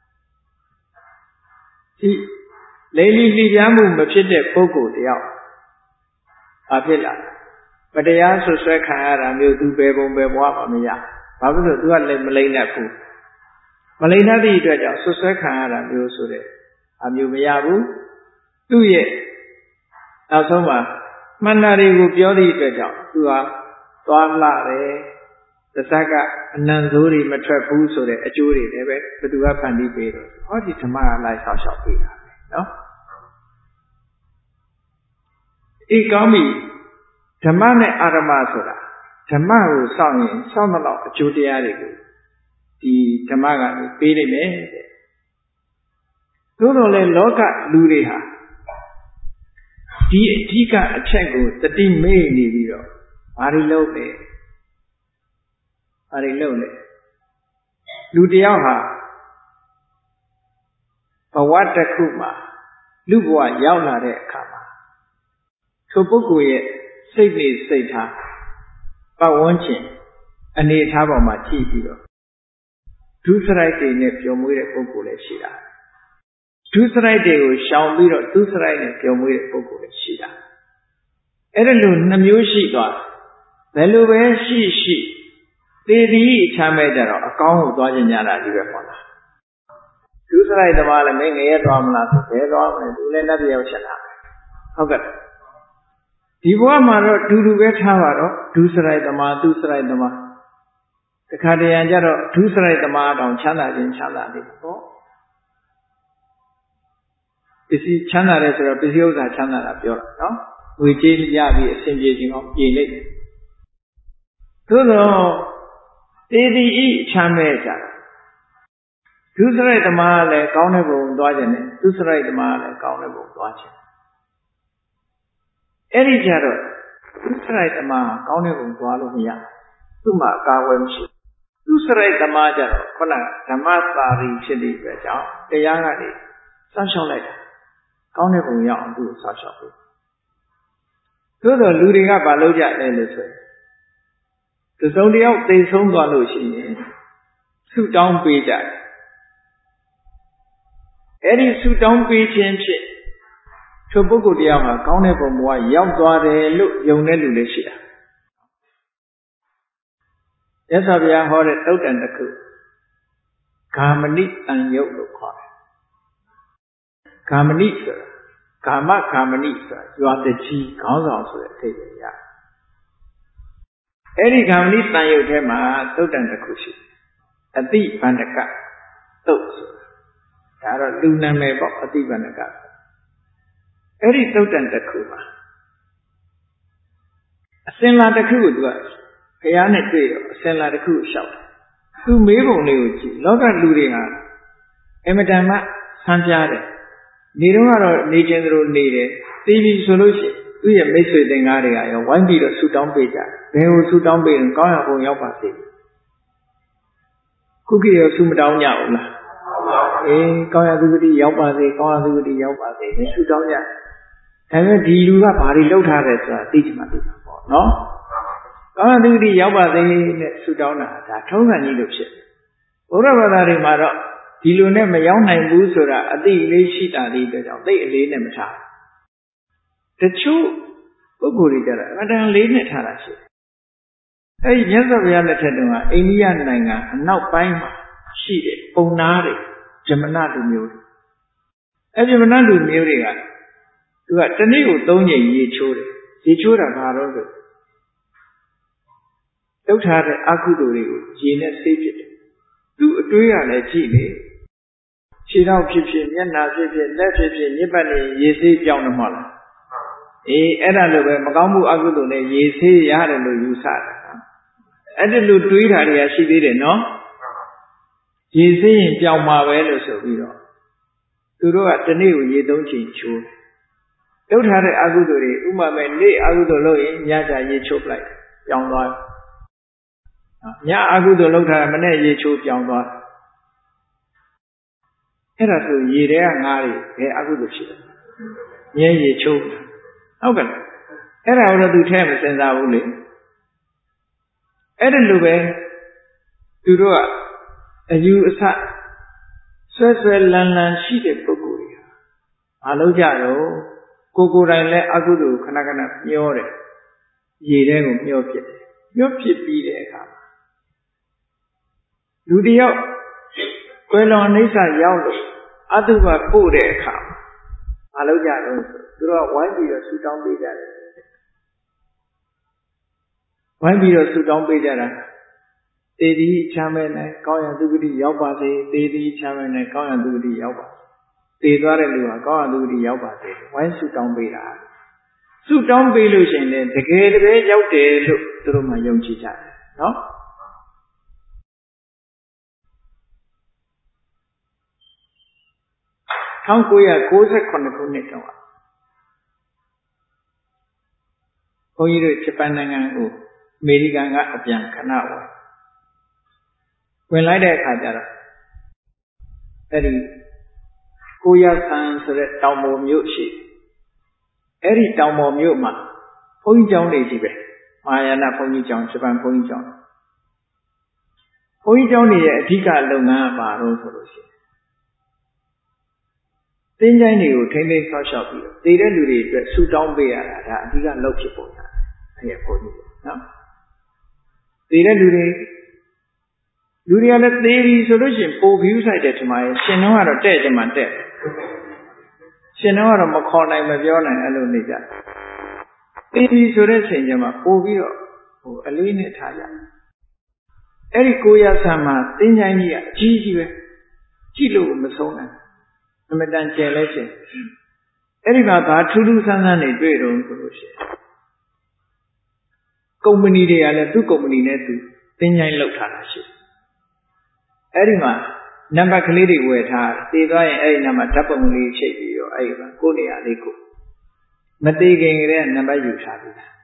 ဒီလိလိလိပြားမှုမဖြစ်တဲ့ပုဂ္ဂိုလ်တယောက်ဘာဖြစ်လာမတရားဆွဆွဲခံရတာမျိုးသူပဲပုံပဲဘွားမှမရဘာဖြစ်လို့သူကလည်းမလိမ့်တတ်ဘူးမလိမ့်တတ်သည့်အတွက်ကြောင့်ဆွဆွဲခံရတာမျိုးဆိုတဲ့အမျိုးမရဘူးသူ့ရဲ့နောက်ဆုံးမှာမှန်တာတွေကိုပြောသည့်အတွက်ကြောင့်သူဟာသွားလှတယ်သစ္စာကအနံစိုးတွေမထွက်ဘူးဆိုတဲ့အကျိုးတွေလည်းပဲဘယ်သူကဖန်တီးပေးတော့ဟောဒီဓမ္မကလိုက်ဆောက်ရှောက်ပေးတာပဲနော်အေးကောင်းပြီဓမ္မနဲ့အာရမဆိုတာဓမ္မကိုစောင့်ရင်စောင့်တော့အကျိုးတရားတွေကိုဒီဓမ္မကနေပေးနိုင်မယ်တဲ့သို့တော်လည်းလောကလူတွေဟာဒီအဓိကအချက်ကိုတတိမေ့နေပြီးတော့ဘာတွေလုပ်လဲဘာတွေလုပ်လဲလူတယောက်ဟာဘဝတစ်ခုမှာလူဘဝရောက်လာတဲ့အခါမှာထိုပုဂ္ဂိုလ်ရဲ့စိတ်နေစိတ်ထားပတ်ဝန်းကျင်အနေအထားပေါ်မှာကြည့်ပြီးတော့ဒုစရိုက်တွေနဲ့ပျော်မွေးတဲ့ပုဂ္ဂိုလ်လည်းရှိတာဒုစရိုက်တွေကိုရှောင်ပြီးတော့ဒုစရိုက်နဲ့ပျော်မွေးတဲ့ပုဂ္ဂိုလ်လည်းရှိတာအဲ့ဒါလိုနှမျိုးရှိသွားဘယ်လိုပဲရှိရှိသေသည်ချမ်းမဲ့ကြတော့အကောင်းကိုသွားခြင်းညာတာဒီပဲပေါ့လားဒုစရိုက်သမားလည်းမင်းငရဲသွားမလားဆိုဘယ်သွားမလဲသူလည်းလက်ပြောက်ချက်တာဟုတ်ကဲ့ဒီဘဝမှာတော့ဒူဒူပဲထားပါတော့ဒုစရိုက်သမားသူစရိုက်သမားတခါတရံကြတော့ဒုစရိုက်သမားတောင်ချမ်းသာခြင်းချမ်းသာတယ်ပေါ့ပစ္စည်းချမ်းသာတယ်ဆိုတော့ပစ္စည်းဥစ္စာချမ်းသာတာပြောတာနော်ငွေကြေးရပြီးအဆင်ပြေခြင်းအောင်ပြေလိုက်တယ်သို့တော့တေဒီဤချမ်းမဲ့ကြတာဒုစရိုက်သမားလည်းကောင်းတဲ့ဘုံသွားခြင်းနဲ့သူစရိုက်သမားလည်းကောင်းတဲ့ဘုံသွားခြင်းအဲ့ဒီကြတော့သူစရိုက်သမားကောင်းတဲ့ဘုံသွားလို့မရသူ့မှာအကာအကွယ်မရှိသူစရိုက်သမားကြတော့ခုနဓမ္မသာရီဖြစ်တဲ့အတွက်ကြောင့်တရားကနေစောင့်ရှောက်လိုက်တာကောင်းတဲ့ဘုံရောက်အောင်သူ့ကိုစောင့်ရှောက်ဖို့သို့တော့လူတွေကဘာလုပ်ကြလဲလို့ဆိုရင်သူစုံတယောက်သိဆုံးသွားလို့ရှိရင်ဆုတောင်းပေးကြတယ်အဲ့ဒီဆုတောင်းပေးခြင်းဖြင့်ထိုပုဂ္ဂိုလ်တရားမှာကောင်းတဲ့ဘုံဘဝရောက်သွားတယ်လို့ယုံတဲ့လူလည်းရှိတာရသော်ဗျာဟောတဲ့တုတ်တန်တစ်ခုဂာမဏိတန်ယုတ်လို့ခေါ်တယ်ဂာမဏိဆိုတာဂာမဂာမဏိဆိုတာရွာတကြီးခေါင်းဆောင်ဆိုတဲ့အဓိပ္ပာယ်ရအဲ့ဒီဂာမဏိတန်ယုတ်ထဲမှာတုတ်တန်တစ်ခုရှိအတိဗန္ဒကတုတ်ဆိုတာဒါတော့လူနာမည်ပေါ့အတိဗန္ဒကအဲ့ဒီတုတ်တန်တစ်ခုမှာအစင်လာတစ်ခုကိုသူကဘုရားနဲ့တွေ့တော့အစင်လာတစ်ခုကိုရှောက်တယ်သူမေးပုံလေးကိုကြည့်လောကလူတွေဟာအမတန်မှဆန်းပြားတယ်နေတော့ကတော့နေခြင်းသူတို့နေတယ်သိပြီဆိုလို့ရှိရင်သူ့ရဲ့မိတ်ဆွေသင်္ကားတွေကရောဝိုင်းပြီးတော့ဆူတောင်းပေးကြတယ်ဘယ်ကိုဆူတောင်းပေးရင်ကောင်းရပုံရောက်ပါစေခုခေတ်ရောဆူမတောင်းကြဘူးလားအေးကောင်းရသူဂတိရောက်ပါစေကောင်းရသူဂတိရောက်ပါစေဆူတောင်းကြဒါပေမဲ့ဒီလူကဘာတွေလုပ်ထားတယ်ဆိုတာသိချင်မှသိမှာပေါ့နော်ကောင်းရသူဂတိရောက်ပါစေနဲ့ဆူတောင်းတာဒါထုံးစံကြီးလို့ဖြစ်ဘုရားဘာသာတွေမှာတော့ဒီလိုနဲ့မရောက်နိုင်ဘူးဆိုတာအသိလေးရှိတာလေးတဲ့ကြောင့်သိအလေးနဲ့မထားတချို့ပုဂ္ဂိုလ်တွေကြတာအတန်လေးနဲ့ထားတာရှိတယ်အဲဒီမြတ်စွာဘုရားလက်ထက်တုန်းကအိန္ဒိယနိုင်ငံအနောက်ပိုင်းမှာရှိတဲ့ပုံနာတွေဂျမနလူမျိုးတွေအဲဒီဂျမနလူမျိုးတွေကသူကတနေ့ကိုသုံးချိန်ရေချိုးတယ်ရေချိုးတာဘာလို့လဲတုတ်ထားတဲ့အကုသိုလ်တွေကိုရေနဲ့ဆေးပစ်တယ်သူ့အတွေးကလည်းကြည့်လေခြေထောက်ဖြစ်ဖြစ်မျက်နှာဖြစ်ဖြစ်လက်ဖြစ်ဖြစ်ညစ်ပတ်နေရေဆေးပြောင်းတယ်မဟုတ်လားအေးအဲ့ဒါလိုပဲမကောင်းမှုအကုသိုလ်နဲ့ရေဆေးရတယ်လို့ယူဆတာအဲ့ဒီလိုတွေးတာတွေကရှိသေးတယ်နော်ရေဆေးရင်ပြောင်းမှာပဲလို့ဆိုပြီးတော့သူတို့ကတနေ့ကိုရေသုံးချိန်ချိုးလုပ်ထားတဲ့အကုသိုလ်တွေဥမာမဲ့နေ့အကုသိုလ်လုပ်ရင်ညကြရေချိုးပလိုက်ပြောင်းသွားညအကုသိုလ်လုပ်ထားတာမနေ့ရေချိုးပြောင်းသွားအဲ့ဒါဆိုရေထဲကငါးတွေဘယ်အကုသိုလ်ရှိလဲမြဲရေချိုးဟုတ်ကဲ့အဲ့ဒါတော့သူထဲမစင်စားဘူးလေအဲ့ဒါလိုပဲသူတို့ကအယူအဆဆွဲဆွဲလန်းလန်းရှိတဲ့ပုဂ္ဂိုလ်တွေမလုပ်ကြတော့ကိုကိုယ်တိုင်လည်းအကုသိုလ်ခဏခဏမျောတယ်ရေထဲကိုမျောဖြစ်တယ်မျောဖြစ်ပြီးတဲ့အခါလူတယောက်ကွယ်လွန်အိဋ္ဌရောက်လို့အတုပပို့တဲ့အခါမလုပ်ကြတော့ဆိုသူတို့ကဝိုင်းပြီးတော့ဆူတောင်းပေးကြတယ်ဝိုင်းပြီးတော့ဆူတောင်းပေးကြတာတေဒီချမ်းမဲ့နဲ့ကောင်းရန်သူဂတိရောက်ပါစေတေဒီချမ်းမဲ့နဲ့ကောင်းရန်သူဂတိရောက်ပါတေသွားတဲ့လူကကောင်းရန်သူဂတိရောက်ပါစေဝိုင်းဆူတောင်းပေးတာဆူတောင်းပေးလို့ရှိရင်လည်းတကယ်တကယ်ရောက်တယ်လို့သူတို့မှယုံကြည်ကြတယ်နော်၁၉၉၇ခုနှစ်တုန်းကဘုန်းကြီးတို့ဂျပန်နိုင်ငံကိုအမေရိကန်ကအပြန်ခဏဝင်ဝင်လိုက်တဲ့အခါကျတော့အဲ့ဒီကိုရဆန်ဆိုတဲ့တောင်ပေါ်မြို့ရှိအဲ့ဒီတောင်ပေါ်မြို့မှာဘုန်းကြီးကျောင်းတွေကြီးပဲမဟာယာနဘုန်းကြီးကျောင်းဂျပန်ဘုန်းကြီးကျောင်းဘုန်းကြီးကျောင်းတွေရဲ့အဓိကလုပ်ငန်းကဘာလို့ဆိုလို့ရှိရင်သင်္ချိုင်းတွေကိုထိမ့်သိမ်းဆောက်ရှောက်ပြီးတော့တည်တဲ့လူတွေအတွက်ဆူတောင်းပေးရတာဒါအဓိကလုပ်ဖြစ်ပုံရတယ်အဲ့ဒီဘုန်းကြီးနော်တည်တဲ့လူတွေလူတွေကလည်းသေးပြီဆိုလို့ရှိရင်ပို view ဆိုင်တယ်ဒီမှာရှင်တော့ကတော့တဲ့ကြမှာတဲ့ရှင်တော့ကတော့မခေါ်နိုင်မပြောနိုင်အဲ့လိုနေကြသေးပြီဆိုတဲ့ချိန်ကျမှပို့ပြီးတော့ဟိုအလေးနဲ့ထားကြအဲ့ဒီကိုရဆံမှာသင်္ချိုင်းကြီးကအကြီးကြီးပဲကြည့်လို့မဆုံးနိုင်အမတန်ကျယ်လဲကျယ်အဲ့ဒီမှာဘာထူးထူးဆန်းဆန်းနေတွေ့တော့ဆိုလို့ရှိရင်ကုမ္ပဏီတွေကလည်းသူ့ကုမ္ပဏီနဲ့သူသင်္ချိုင်းလောက်ထားတာရှိတယ်အဲ့ဒီမှာနံပါတ်ကလေးတွေဝယ်ထားတည်သွားရင်အဲ့ဒီနံပါတ်ဓာတ်ပုံလေးဖြည့်ပြီးတော့အဲ့ဒီမှာကိုယ်နေရာလေးကိုမတည်ခင်ကလေးနံပါတ်ယူထားပြီးတာ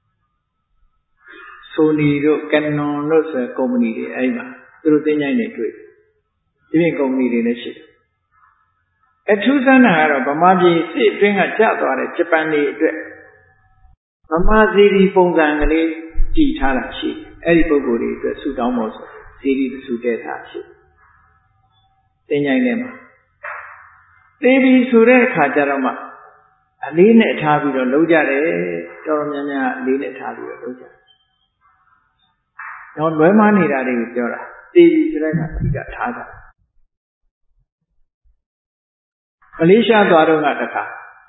ဆိုနီတို့ကင်နွန်တို့ဆိုကုမ္ပဏီတွေအဲ့ဒီမှာသူတို့သင်္ချိုင်းတွေတွေ့ဒီပြင်ကုမ္ပဏီတွေလည်းရှိတယ်အထူးဆန်းတာကတော့ဗမာပြည်စစ်အတွင်းကကျသွားတဲ့ဂျပန်တွေအတွက်ဗမာစီရီပုံစံကလေးတည်ထားတာရှိတယ်အဲ့ဒီပုံကိုယ်တွေအတွက်ဆူတောင်းဖို့ဆိုစီရီဆူတဲ့ထားရှိတယ်သင်္ချိုင်းထဲမှာသေပြီဆိုတဲ့အခါကျတော့မှအလေးနဲ့ထားပြီးတော့လုံးကြတယ်တော်တော်များများအလေးနဲ့ထားပြီးတော့လုံးကြတယ်တော့လွဲမနေတာတွေကိုပြောတာသေပြီဆိုတဲ့အခါအဓိကထားကြတယ်မလေးရှားသွားတော့ကတခါ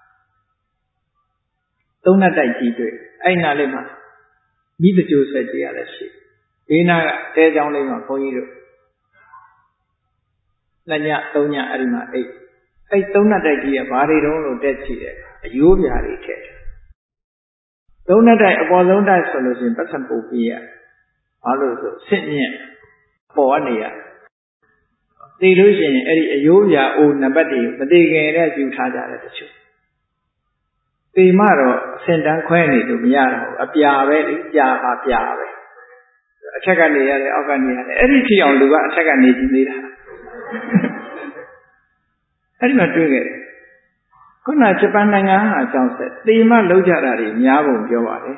သုံးနတ်တိုက်ကြီးတွေ့အဲ့နာလေးမှာမိတကြိုဆက်ကြီးရလည်းရှိဘေးနာကတဲချောင်းလေးမှာဘုန်းကြီးတို့နှစ်ညသုံးညအဲ့ဒီမှာအိတ်အဲ့သုံးနတ်တိုက်ကြီးကဘာတွေတုံးလို့တက်ကြည့်တယ်အယိုးပြားတွေထည့်တယ်သုံးနတ်တိုက်အပေါ်ဆုံးတိုက်ဆိုလို့ရှိရင်ပတ်စံပုတ်ပြရဘာလို့ဆိုဆင့်မြင့်ပေါ်ကနေရသိလို့ရှိရင်အဲ့ဒီအယိုးပြားအိုနံပါတ်တွေမသိခင်နဲ့ယူထားကြတယ်တချို့သိမှတော့အစင်တန်းခွဲနေလို့မရတော့ဘူးအပြာပဲလေပြာပါပြာပဲအထက်ကနေရတယ်အောက်ကနေရတယ်အဲ့ဒီထီအောင်လူကအထက်ကနေကြည့်နေတာအဲ့ဒီမှာတွေ့ခဲ့တယ်ခုနဂျပန်နိုင်ငံဟာအကြောင်းဆက်သိမှလောက်ကြတာတွေများပုံပြောပါတယ်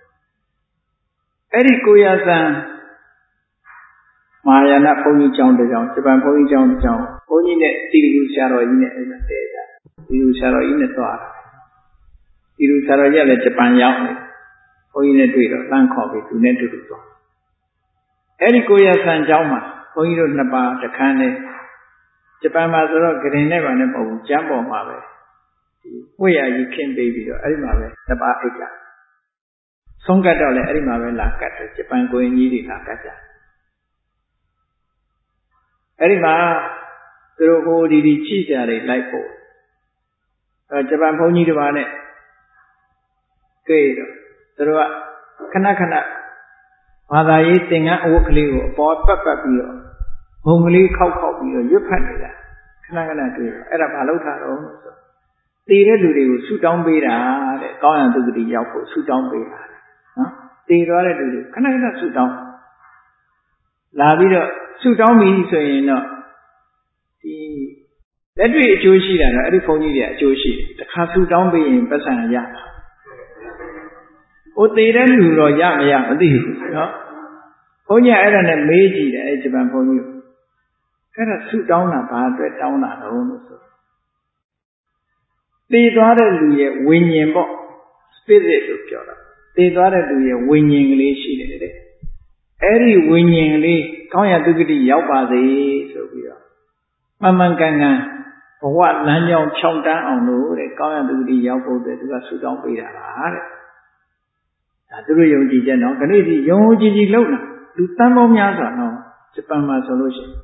အဲ့ဒီကိုရဆန်မဟာယာနဘုန်းကြီးကျောင်းတစ်ကျောင်းဂျပန်ဘုန်းကြီးကျောင်းတစ်ကျောင်းဘုန်းကြီးနဲ့တီလူဆရာတော်ကြီးနဲ့အဲ့ဒါတည်းကြတီလူဆရာတော်ကြီးနဲ့သွားတာတီလူဆရာတော်ကြီးကလည်းဂျပန်ရောက်နေဘုန်းကြီးနဲ့တွေ့တော့တန်းခေါ်ပြီးသူနဲ့တူတူသွားအဲ့ဒီကိုရဆန်ကျောင်းမှာဘုန်းကြီးတို့နှစ်ပါးတခန်းနဲ့ဂျပန်မှာဆိုတော့ဂရင်နဲ့ပါနဲ့မဟုတ်ဘူးကျမ်းပေါ်မှာပဲဒီဝိရကြီးခင်းပေးပြီးတော့အဲ့ဒီမှာပဲနှစ်ပါးအိတ်ကြဆုံးကတ်တော့လည်းအဲ့ဒီမှာပဲလာကတ်တယ်ဂျပန်ကိုရင်ကြီးတွေလာကတ်ကြအဲ့ဒီမှာသူတို့ဟိုဒီဒီချိကြတယ်လိုက်ဖို့အဲဂျပန်ဘုန်းကြီးတစ်ပါးနဲ့တွေ့တော့သူတို့ကခဏခဏဘာသာရေးသင်္ကန်းအဝတ်ကလေးကိုအပေါ်ပတ်ပတ်ပြီးတော့ဘုံကလေးခောက်ခောက်ပြီးတော့ရွတ်ဖတ်နေတာခဏခဏတွေ့တော့အဲ့ဒါဘာလို့ထားတော့ဆိုတည်တဲ့လူတွေကိုဆူတောင်းပေးတာတဲ့ကောင်းရန်သူတိရောက်ဖို့ဆူတောင်းပေးတာနော်တည်သွားတဲ့လူတွေခဏခဏဆူတောင်းလာပြီးတော့ဆူတောင်းပြီးဆိုရင်တော့ဒီလက်တွေ့အကျိုးရှိတာတော့အဲ့ဒီဘုန်းကြီးတွေအကျိုးရှိတယ်တစ်ခါဆူတောင်းပေးရင်ပတ်စံရတာဟိုတည်တဲ့လူတော့ရမရမသိဘူးနော်ဘုန်းကြီးအဲ့ဒါနဲ့မေးကြည့်တယ်အဲ့ဂျပန်ဘုန်းကြီးအဲ့ဒါဆူတောင်းတာဘာအတွက်တောင်းတာတော့လို့ဆိုတည်သွားတဲ့လူရဲ့ဝိညာဉ်ပေါ့ spirit လို့ပြောတာတည်သွားတဲ့လူရဲ့ဝိညာဉ်ကလေးရှိတယ်တဲ့အဲ့ဒီဝိညာဉ်ကလေးကောင်းရတုဂတိရောက်ပါစေဆိုပြီးတော့မှန်မှန်ကန်ကန်ဘဝလမ်းကြောင်းဖြောင်းတန်းအောင်လို့တဲ့ကောင်းရတုဂတိရောက်ဖို့တဲ့သူကဆူတောင်းပေးတာပါတဲ့ဒါသူတို့ယုံကြည်ချက်နော်ခဏဒီယုံကြည်ကြည်လုံးလားလူတန်းပေါင်းများစွာနော်ဂျပန်မှာဆိုလို့ရှိရင်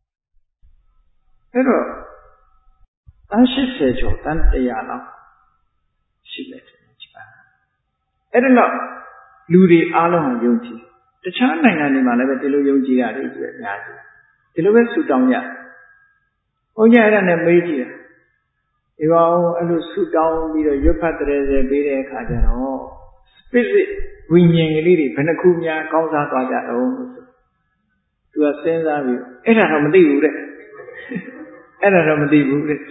အဲ့တော့တန်း၈၀ကျော်တန်း၁၀၀လောက်ရှိတယ်ဂျပန်အဲ့ဒါတော့လူတွေအားလုံးယုံကြည်တခြားနိုင်ငံတွေမှာလည်းပဲဒီလိုယုံကြည်တာတွေကြီးပဲအများကြီးဒီလိုပဲဆူတောင်းကြဘုန်းကြီးအဲ့ဒါနဲ့မေးကြည့်တယ်ဒီကောင်အဲ့လိုဆူတောင်းပြီးတော့ရွတ်ဖတ်တဲ့စေပေးတဲ့အခါကျတော့ spirit ဝိညာဉ်ကလေးတွေဘယ်နှခုများကောင်းစားသွားကြတော့ဆိုသူကစဉ်းစားပြီးအဲ့ဒါတော့မသိဘူးတဲ့အဲ့ဒါတော့မသိဘူးတဲ့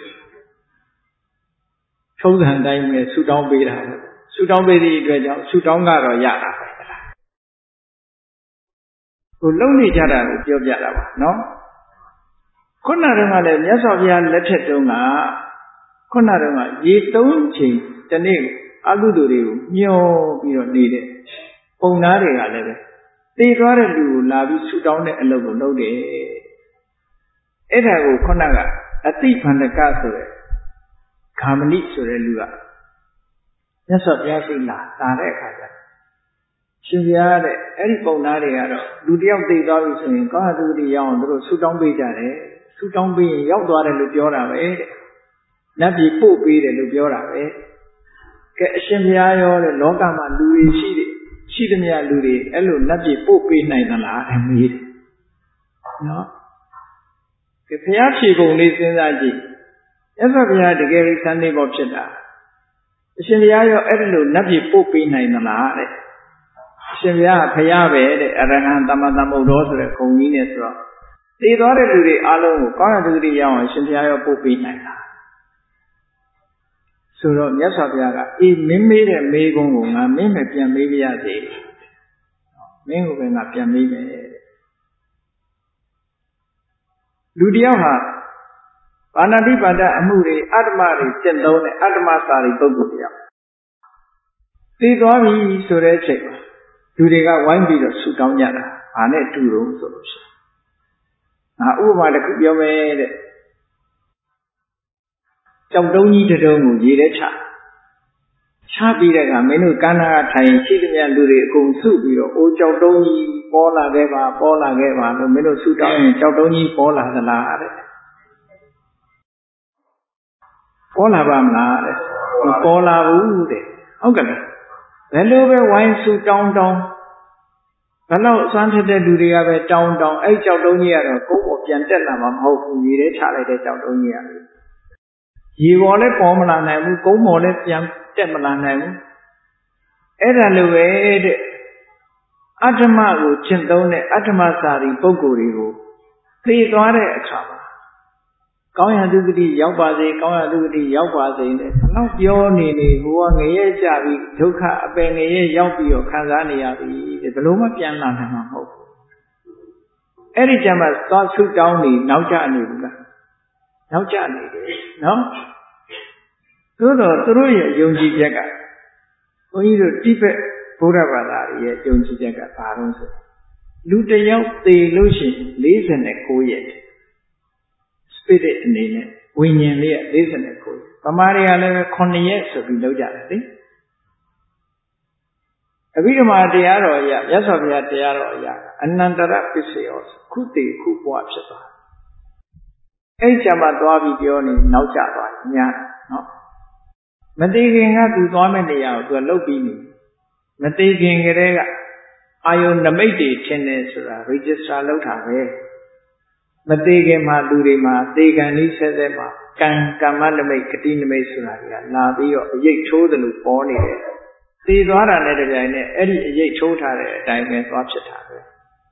ထုံးစံတိုင်းပဲဆူတောင်းပေးတာဆူတောင်းပေးသည့်အတွက်ကြောင့်ဆူတောင်းကတော့ရတာပဲဟိုလုံနေကြတာကိုပြောပြတာပါနော်ခုနတုန်းကလည်းမြတ်စွာဘုရားလက်ထက်တုန်းကခုနတုန်းကရေသုံးချိန်တနေ့အကုသိုလ်တွေကိုမျောပြီးတော့နေတဲ့ပုံသားတွေကလည်းပဲတည်သွားတဲ့လူကိုလာပြီးဆူတောင်းတဲ့အလုပ်ကိုလုပ်တယ်အဲ့ဒါကိုခုနကအတိဖန္ဒကဆိုတဲ့ဂါမဏိဆိုတဲ့လူကမြတ်စွာဘုရားရှိလာလာတဲ့အခါကျရှင်ဘုရားတဲ့အဲ့ဒီပုံသားတွေကတော့လူတယောက်တည်သွားပြီဆိုရင်ကောင်းတဲ့သူတွေရောက်အောင်သူတို့ဆူတောင်းပေးကြတယ်ဆူတောင်းပေးရင်ရောက်သွားတယ်လို့ပြောတာပဲတဲ့နတ်ပြည်ပို့ပေးတယ်လို့ပြောတာပဲကဲအရှင်ဘုရားရောတဲ့လောကမှာလူတွေရှိတယ်ရှိသမျှလူတွေအဲ့လိုနတ်ပြည်ပို့ပေးနိုင်သလားအမေးတယ်နော်ကဲဘုရားဖြေပုံလေးစဉ်းစားကြည့်မြတ်စွာဘုရားတကယ်ဆန်းနေပေါ်ဖြစ်တာအရှင်ဘုရားရောအဲ့လိုနတ်ပြည်ပို့ပေးနိုင်သလားတဲ့အရှင်ဘုရားဘုရားပဲတဲ့အရဟံသမ္မာသမ္ဗုဒ္ဓောဆိုတဲ့ဂုဏ်ကြီးနဲ့ဆိုတော့တည်သွားတဲ့လူတွေအားလုံးကိုကောင်းတဲ့သူတွေရအောင်အရှင်ဘုရားရောပို့ပေးနိုင်တာဆိုတော့မြတ်စွာဘုရားကအေးမင်းမေးတဲ့မေးခွန်းကိုငါမင်းပဲပြန်မေးပြရစေမင်းကိုပဲငါပြန်မေးမယ်လူတယောက်ဟာဘာနာတိပါဒအမှုတွေအတ္တမတွေကျင့်သုံးတဲ့အတ္တမစာရီပုဂ္ဂိုလ်တယောက်သိသွားပြီဆိုတဲ့အချိန်မှာလူတွေကဝိုင်းပြီးတော့ဆူတောင်းကြတာဘာနဲ့တူတော့ဆိုလို့ရှိရင်ငါဥပမာတစ်ခုပြောမယ်တဲ့ကြောက်တုံးကြီးတစ်တုံးကိုရေထဲချချပြီးတဲ့ကမင်းတို့ကန္နာကထိုင်ရှိသမျှလူတွေအကုန်စုပြီးတော့အိုးကြောက်တုံးကြီးပေါ်လာခဲ့ပါပေါ်လာခဲ့ပါလို့မင်းတို့ဆူတောင်းရင်ကြောက်တုံးကြီးပေါ်လာသလားတဲ့ပေါ်လာပါမလားတဲ့ပေါ်လာဘူးတဲ့ဟုတ်ကဲ့ဘယ်လိုပဲဝိုင်းဆူတောင်းတောင်းဘယ်လောက်အစွမ်းထက်တဲ့လူတွေကပဲတောင်းတောင်းအဲ့ကြောက်တုံးကြီးကတော့ကိုယ်ပေါ်ပြန်တက်လာမှာမဟုတ်ဘူးရေထဲချလိုက်တဲ့ကြောက်တုံးကြီးကရေပေါ်လည်းပေါ်မလာနိုင်ဘူးကုန်းပေါ်လည်းပြန်တက်မလာနိုင်ဘူးအဲ့ဒါလိုပဲတဲ့အတ္တမကိုကျင့်သုံးတဲ့အတ္တမစာရီပုဂ္ဂိုလ်တွေကိုသိသွားတဲ့အခါမှာကောင်းရတုဂတိရောက်ပါစေကောင်းရတုဂတိရောက်ပါစေနဲ့ဘလောက်ပြောနေနေဟိုကငရဲကြပြီးဒုက္ခအပယ်ငရဲရောက်ပြီးတော့ခံစားနေရပြီတဲ့ဘလို့မှပြန်လာနိုင်မှာမဟုတ်ဘူးအဲ့ဒီကြမှာသွားဆုတောင်းနေနောက်ကျနေဘူးလားနောက်ကျနေတယ်နော်သို့တော့သူတို့ရဲ့ယုံကြည်ချက်ကဘုန်းကြီးတို့တိဘက်ဗုဒ္ဓဘာသာရဲ့ယုံကြည်ချက်ကဘာလို့ဆိုလူတယောက်သေလို့ရှိရင်၄၉ရက်spirit အနေနဲ့ဝိညာဉ်လေးက၄၉ရက်ဗမာတွေကလည်းပဲခုနှစ်ရက်ဆိုပြီးလောက်ကြတယ်လေအဘိဓမ္မာတရားတော်အရမြတ်စွာဘုရားတရားတော်အရအနန္တရပစ္စယောခုတည်ခုဘဝဖြစ်သွားအဲ့ကြမှာသွားပြီးပြောနေနောက်ကျသွားညနော်မတိခင်ကသူသွားမဲ့နေရာကိုသူကလှုပ်ပြီးနေမတိခင်ကလေးကအာယုနမိတ်တွေထင်တယ်ဆိုတာ register လုပ်တာပဲမတိခင်မှာလူတွေမှာသေကံဤဆဲဆဲမှာကံကမ္မနမိတ်ဂတိနမိတ်ဆိုတာတွေကလာပြီးတော့အရေးချိုးတယ်လို့ပေါ်နေတယ်သေသွားတာနဲ့တပြိုင်နက်အဲ့ဒီအရေးချိုးထားတဲ့အတိုင်းပဲသွားဖြစ်တာပဲ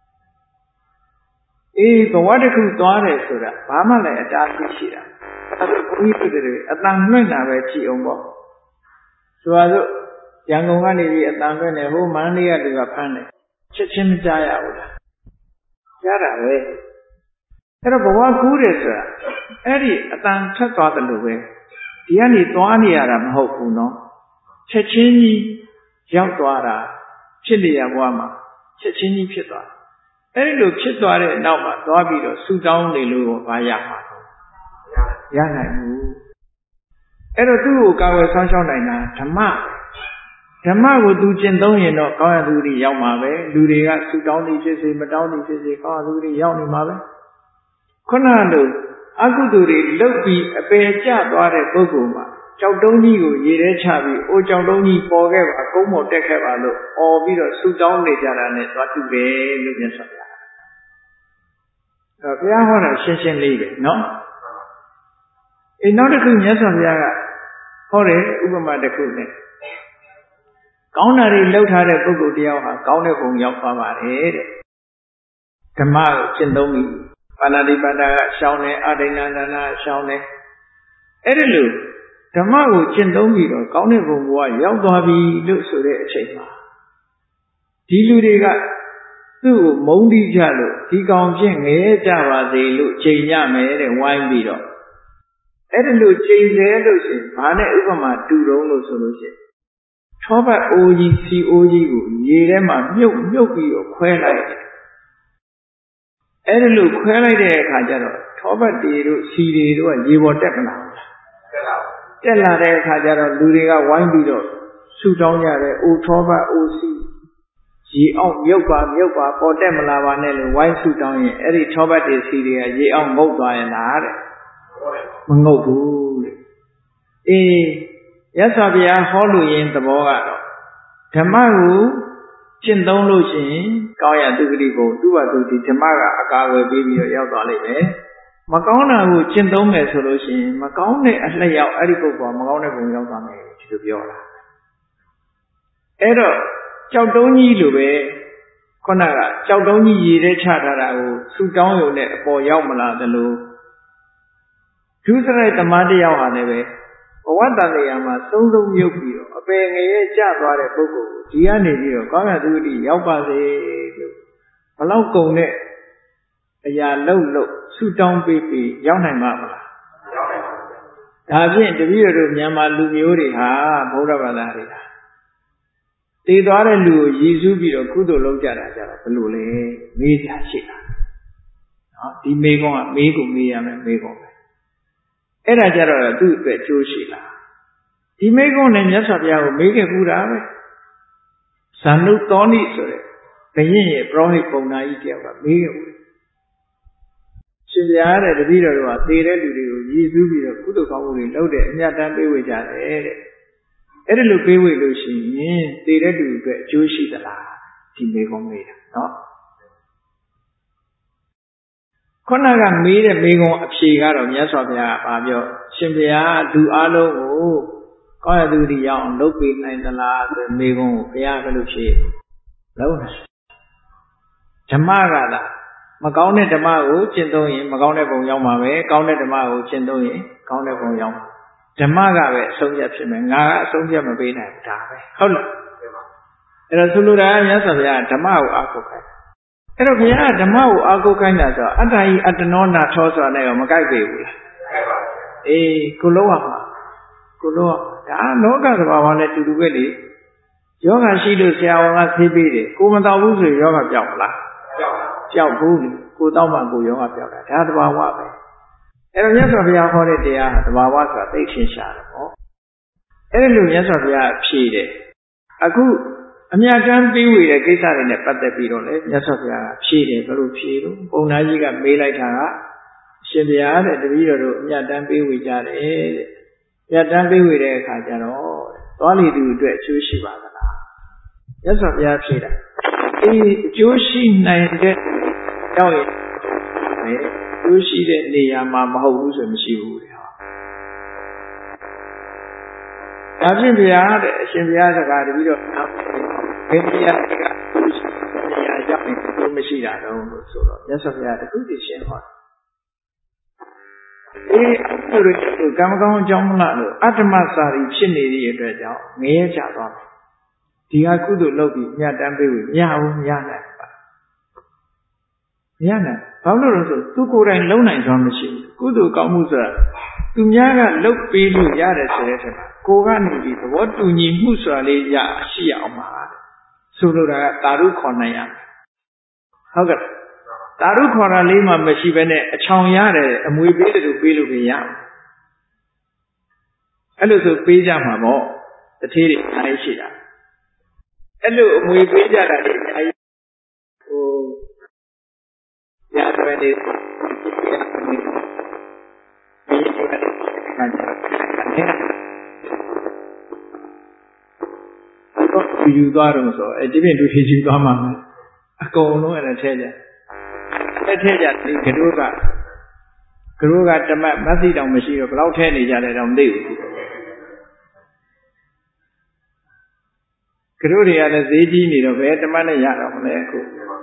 အေးဘဝတစ်ခုသွားတယ်ဆိုတာဘာမှလည်းအတားဖြစ်ရှိတာအဲ့ဒါဘုန်းကြီးတွေအတန်နှွင့်တာပဲကြည့်အောင်ပေါ့ဆိုတော့ရန်ကုန်ကနေပြီးအတန်နှွင့်တယ်ဟိုမန္တလေးကလူကဖမ်းတယ်ချက်ချင်းမကြားရဘူးလားကြားတာပဲအဲ့တော့ဘဝကူးတယ်ဆိုတာအဲ့ဒီအတန်ထွက်သွားတယ်လို့ပဲဒီကနေသွားနေရတာမဟုတ်ဘူးနော်ချက်ချင်းကြီးရောက်သွားတာဖြစ်နေရဘဝမှာချက်ချင်းကြီးဖြစ်သွားအဲ့ဒီလိုဖြစ်သွားတဲ့နောက်မှာသွားပြီးတော့ဆူတောင်းနေလို့ဘာရမှာရနိုင်ဘူးအဲ့တော့သူ့ကိုကာဝယ်ဆောင်းရှောက်နိုင်တာဓမ္မဓမ္မကိုသူကျင့်သုံးရင်တော့ကောင်းရသူတွေရောက်မှာပဲလူတွေကဆူတောင်းနေဖြစ်စေမတောင်းနေဖြစ်စေကောင်းရသူတွေရောက်နေမှာပဲခုနလိုအကုသိုလ်တွေလုတ်ပြီးအပယ်ကျသွားတဲ့ပုဂ္ဂိုလ်မှာကြောက်တုံးကြီးကိုရေထဲချပြီးအိုးကြောက်တုံးကြီးပေါ်ခဲ့ပါကုန်းပေါ်တက်ခဲ့ပါလို့អော်ပြီးတော့ဆူတောင်းနေကြတာနဲ့သွားတူတယ်လို့မြတ်စွာဘုရားအဲဘုရားဟောတာရှင်းရှင်းလေးပဲနော်အေးနောက်တစ်ခုမြတ်စွာဘုရားကဟောတယ်ဥပမာတစ်ခုနဲ့ကောင်းတာတွေလှုပ်ထားတဲ့ပုဂ္ဂိုလ်တယောက်ဟာကောင်းတဲ့ဘုံရောက်သွားပါတယ်တဲ့ဓမ္မကိုကျင့်သုံးပြီးပါဏာတိပါဒကရှောင်းတယ်အာဒိဏဒါနရှောင်းတယ်အဲ့ဒီလိုဓမ္မကိုကျင့်သုံးပြီးတော့ကောင်းတဲ့ဘုံဘဝရောက်သွားပြီလို့ဆိုတဲ့အချိန်မှာဒီလူတွေကသူ့ကိုမုန်းတိကြလို့ဒီကောင်ဖြင့်ငရဲကြပါစေလို့ချိန်ရမယ်တဲ့ဝိုင်းပြီးတော့အဲ့ဒီလိုချိန်ဆဲလို့ရှိရင်ဘာနဲ့ဥပမာတူတုံးလို့ဆိုလို့ရှိရင်ထောပတ်အိုးကြီးစီအိုးကြီးကိုရေထဲမှာမြုပ်မြုပ်ပြီးတော့ခွဲလိုက်တယ်အဲ့ဒီလိုခွဲလိုက်တဲ့အခါကျတော့ထောပတ်တွေတို့စီတွေတို့ကရေပေါ်တက်မလာဘူးလားတက်လာတဲ့အခါကျတော့လူတွေကဝိုင်းပြီးတော့ဆူတောင်းကြတယ်အိုထောပတ်အိုစီရေအောင်မြုပ်ပါမြုပ်ပါပေါ်တက်မလာပါနဲ့လို့ဝိုင်းဆူတောင်းရင်အဲ့ဒီထောပတ်တွေစီတွေကရေအောင်ငုတ်သွားရင်လားတဲ့မငုတ်ဘူးတဲ့အေးရသော်ဗျာဟောလို့ရင်သဘောကတော့ဓမ္မကိုကျင့်သုံးလို့ရှိရင်ကောင်းရသူဂတိဘုံသူ့ဘာသူဒီဓမ္မကအကာအကွယ်ပေးပြီးတော့ရောက်သွားလိမ့်မယ်မကောင်းတာကိုကျင့်သုံးမယ်ဆိုလို့ရှိရင်မကောင်းတဲ့အလျက်အဲ့ဒီပုဂ္ဂိုလ်ကမကောင်းတဲ့ဘုံရောက်သွားမယ်ဒီလိုပြောတာအဲ့တော့ကြောက်တုံးကြီးလိုပဲခုနကကြောက်တုံးကြီးရေထဲချထားတာကိုဆူတောင်းရုံနဲ့အပေါ်ရောက်မလာသလိုဒုစရိုက်သမားတယောက်ဟာလည်းပဲဘဝတန်တရားမှာသုံးဆုံးမြုပ်ပြီးတော့အပယ်ငရဲကျသွားတဲ့ပုဂ္ဂိုလ်ကိုဒီကနေပြီးတော့ကောင်းရသူတိရောက်ပါစေလို့ဘလောက်ကုန်တဲ့အရာလှုပ်လှုပ်ဆူတောင်းပေးပြီးရောက်နိုင်မှာမလားရောက်နိုင်ပါဘူးဒါဖြင့်တပည့်တော်တို့မြန်မာလူမျိုးတွေဟာဗုဒ္ဓဘာသာတွေဟာတည်သွားတဲ့လူကိုရည်စူးပြီးတော့ကုသိုလ်လုပ်ကြတာကြတော့ဘယ်လိုလဲမေးကြရှိတာနော်ဒီမေးခွန်းကမေးကိုမေးရမယ်မေးခွန်းပဲအဲ့ဒါကြတော့သူ့အတွက်ကျိုးရှိလားဒီမေးခွန်းနဲ့မြတ်စွာဘုရားကိုမေးခဲ့ဘူးတာပဲဇာနုသောဏိဆိုတဲ့ဘုရင်ရဲ့ပရောဟိတ်ပုံနာကြီးတယောက်ကမေးခဲ့ဘူးရှင်ဘုရားတဲ့တပည့်တော်တို့ကသေတဲ့လူတွေကိုရည်စူးပြီးတော့ကုသိုလ်ကောင်းမှုတွေလုပ်တဲ့အမြတ်တမ်းပေးဝေကြတယ်တဲ့အဲ့ဒါလိုပေးဝေလို့ရှိရင်သေတဲ့လူအတွက်အကျိုးရှိသလားဒီမေးခွန်းမေးတာနော်ခုနကမေးတဲ့မေးခွန်းအဖြေကတော့မြတ်စွာဘုရားကပါပြောရှင်ဘုရားလူအလုံးကိုကောင်းရသူတိရောက်အောင်လုပ်ပေးနိုင်သလားဆိုမေးခွန်းကိုဘုရားဘယ်လိုဖြေလုပ်တယ်ဓမ္မကလားမကောင်းတဲ့ဓမ္မကိုကျင့်သုံးရင်မကောင်းတဲ့ဘုံရောက်မှာပဲကောင်းတဲ့ဓမ္မကိုကျင့်သုံးရင်ကောင်းတဲ့ဘုံရောက်မှာဓမ္မကပဲအဆုံးဖြတ်ဖြစ်မယ်ငါကအဆုံးဖြတ်မပေးနိုင်ဘူးဒါပဲဟုတ်လားအဲ့တော့ဆိုလိုတာကမြတ်စွာဘုရားဓမ္မကိုအားကိုးခိုင်းအဲ့တော့ဘုရားဓမ္မကိုအားကိုးခိုင်းတာဆိုအတ္တဟိအတ္တနောနာထောဆိုတာနဲ့ရောမကိုက်ပေဘူးလားကိုက်ပါဘူးအေးကိုလုံးဝမှာကိုလုံးဝဒါလောကသဘာဝနဲ့တူတူပဲလေယောဂရှိလို့ဆရာဝန်ကဆေးပေးတယ်ကိုမတော်ဘူးဆိုရင်ယောဂပြောက်မလားပြောက်ပါပြောက်ဘူးကိုတောက်မှကိုယောဂပြောက်တာဒါသဘာဝပဲအဲ့တော့မြတ်စွာဘုရားဟောတဲ့တရားဟာသဘာဝဆိုတာသိရှင်းရှားတယ်ပေါ့အဲ့လိုမြတ်စွာဘုရားဖြေတယ်အခုအမြတ်တမ်းပေးဝေတဲ့ကိစ္စတွေနဲ့ပတ်သက်ပြီးတော့လေမြတ်စွာဘုရားကဖြေတယ်ဘယ်လိုဖြေလို့ပုံနာကြီးကမေးလိုက်တာကအရှင်ဘုရားတဲ့တပည့်တော်တို့အမြတ်တမ်းပေးဝေကြတယ်တဲ့ပြတ်တမ်းပေးဝေတဲ့အခါကျတော့သွားလေသူအတွက်အကျိုးရှိပါသလားမြတ်စွာဘုရားဖြေတာအေးအကျိုးရှိနိုင်တဲ့တော့ရဲ့အကျိုးရှိတဲ့နေရာမှာမဟုတ်ဘူးဆိုမရှိဘူးတဲ့ဟာဒါဖြင့်ဘုရားတဲ့အရှင်ဘုရားစကားတပြီးတော့ဘယ်ဘုရားကနေရာရောက်နေလို့မရှိတာတော့လို့ဆိုတော့မြတ်စွာဘုရားတခုတည်းရှင်းဟောအေးအဲ့လိုကံမကောင်းအကြောင်းမလားလို့အတ္တမစာရီဖြစ်နေသည့်အတွက်ကြောင့်ငရဲချသွားတယ်ဒီဟာကုသိုလ်လုပ်ပြီးမြတ်တမ်းပေးလို့မရဘူးမရနိုင်ပါမရနိုင်ဘာလို့လဲဆိုသူကိုယ်တိုင်လုံနိုင်စွမ်းမရှိဘူးကုသိုလ်ကောင်းမှုဆိုတာသူများကလုပ်ပေးလို့ရတယ်ဆိုတဲ့ထက်ကိုယ်ကနေပြီးသဘောတူညီမှုဆိုတာလေးရရှိအောင်ပါဆိုလိုတာကတာရုခေါ်နိုင်ရဟုတ်ကဲ့တာရုခေါ်တာလေးမှမရှိဘဲနဲ့အချောင်ရတယ်အမွေပေးတယ်လို့ပေးလို့ပဲရအဲ့လိုဆိုပေးကြမှာပေါ့တထေးတွေအားရရှိတာအဲ့လိုအမွေပေးကြတာဒီအများကြီးဟိုရတယ်နေတော့ယူသွားတော့ဆိုအဲဒီပြင်သူယူသွားမှာအကုန်လုံးအဲ့ဒါထဲကြအဲ့ထဲကြဒီကတို့ကကတို့ကတမတ်မသိတောင်မရှိတော့ဘယ်လောက်ထဲနေကြလဲတော့မသိဘူးကတို့တွေကလည်းဈေးကြီးနေတော့ဘယ်တမတ်နဲ့ရတော့မလဲအခု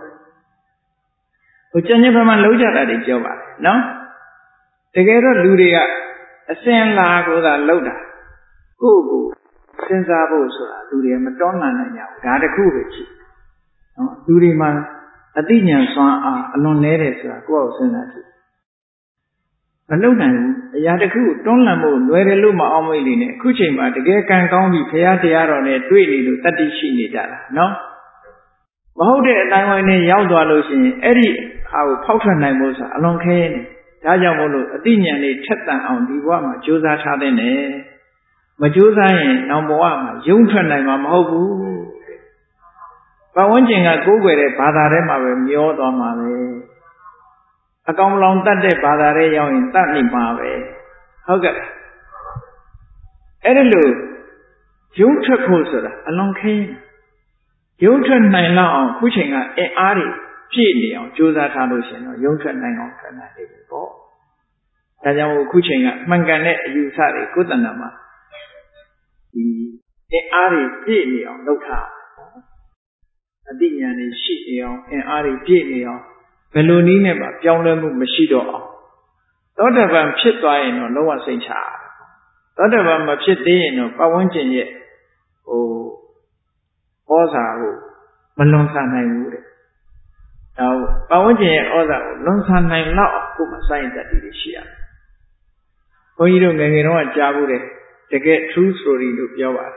ဟိုကျန်ကျင်ဘက်မှာလုံးကြတာတွေပြောပါတယ်နော်တကယ်တော့လူတွေကအစင်လာကိုသာလှုပ်တာကိုယ့်ကိုစဉ်းစားဖို့ဆိုတာလူတွေမတောင်းနိုင်နိုင်ကြဘူးဒါတခုပဲရှိနော်လူတွေမှာအသိဉာဏ်စွမ်းအားအလွန်နည်းတယ်ဆိုတာကိုယ့်အောင်စဉ်းစားကြည့်မလုံနိုင်ဘူးအရာတခုတွန်းလှန်ဖို့လွယ်တယ်လို့မအောင်မိတ်နေနဲ့အခုချိန်မှာတကယ်ကံကောင်းပြီးဘုရားတရားတော်နဲ့တွေ့နေလို့တတ္တိရှိနေကြတာနော်မဟုတ်တဲ့အတိုင်းဝိုင်းနဲ့ရောက်သွားလို့ရှိရင်အဲ့ဒီဟာကိုဖောက်ထွက်နိုင်ဖို့ဆိုတာအလွန်ခဲနေဒါကြောင့်မို့လို့အသိဉာဏ်လေးထက်သန်အောင်ဒီဘဝမှာကြိုးစားထားတဲ့နဲ့မကြိုးစားရင်နောက်ဘဝမှာယုံထွက်နိုင်မှာမဟုတ်ဘူးပတ်ဝန်းကျင်ကကိုးကွယ်တဲ့ဘာသာထဲမှာပဲမျောသွားမှာပဲအကောင်လောင်တတ်တဲ့ဘာသာထဲရောက်ရင်တတ်နေမှာပဲဟုတ်ကဲ့အဲ့ဒါလို့ယုံထွက်ဖို့ဆိုတာအလွန်ခဲယုံထွက်နိုင်လောက်အောင်ခုချိန်ကအင်အားတွေပြည့်နေအောင်ကြိုးစားထားလို့ရှိရင်တော့ယုံထွက်နိုင်အောင်ထွက်နိုင်တယ်ပေါ့ဒါကြောင့်ခုချိန်ကမှန်ကန်တဲ့အယူဆတွေကိုယ်တဏ္ဍာမှာဒီအင်အားတွေပြည့်နေအောင်လုပ်ထားအသိဉာဏ်တွေရှိနေအောင်အင်အားတွေပြည့်နေအောင်ဘယ်လိုနည်းနဲ့မှပြောင်းလဲမှုမရှိတော့အောင်သောတပန်ဖြစ်သွားရင်တော့လုံးဝစိတ်ချသောတပန်မဖြစ်သေးရင်တော့ပတ်ဝန်းကျင်ရဲ့ဟိုဩဇာကိုမလွန်ဆန်နိုင်ဘူးတဲ့ဒါပတ်ဝန်းကျင်ရဲ့ဩဇာကိုလွန်ဆန်နိုင်လောက်ကိုမှစိုင်းတတ်တည်ရှိရတယ်ဘုန်းကြီးတို့ငယ်ငယ်တုန်းကကြားဘူးတဲ့တကယ် true story လို့ပြောပါတယ်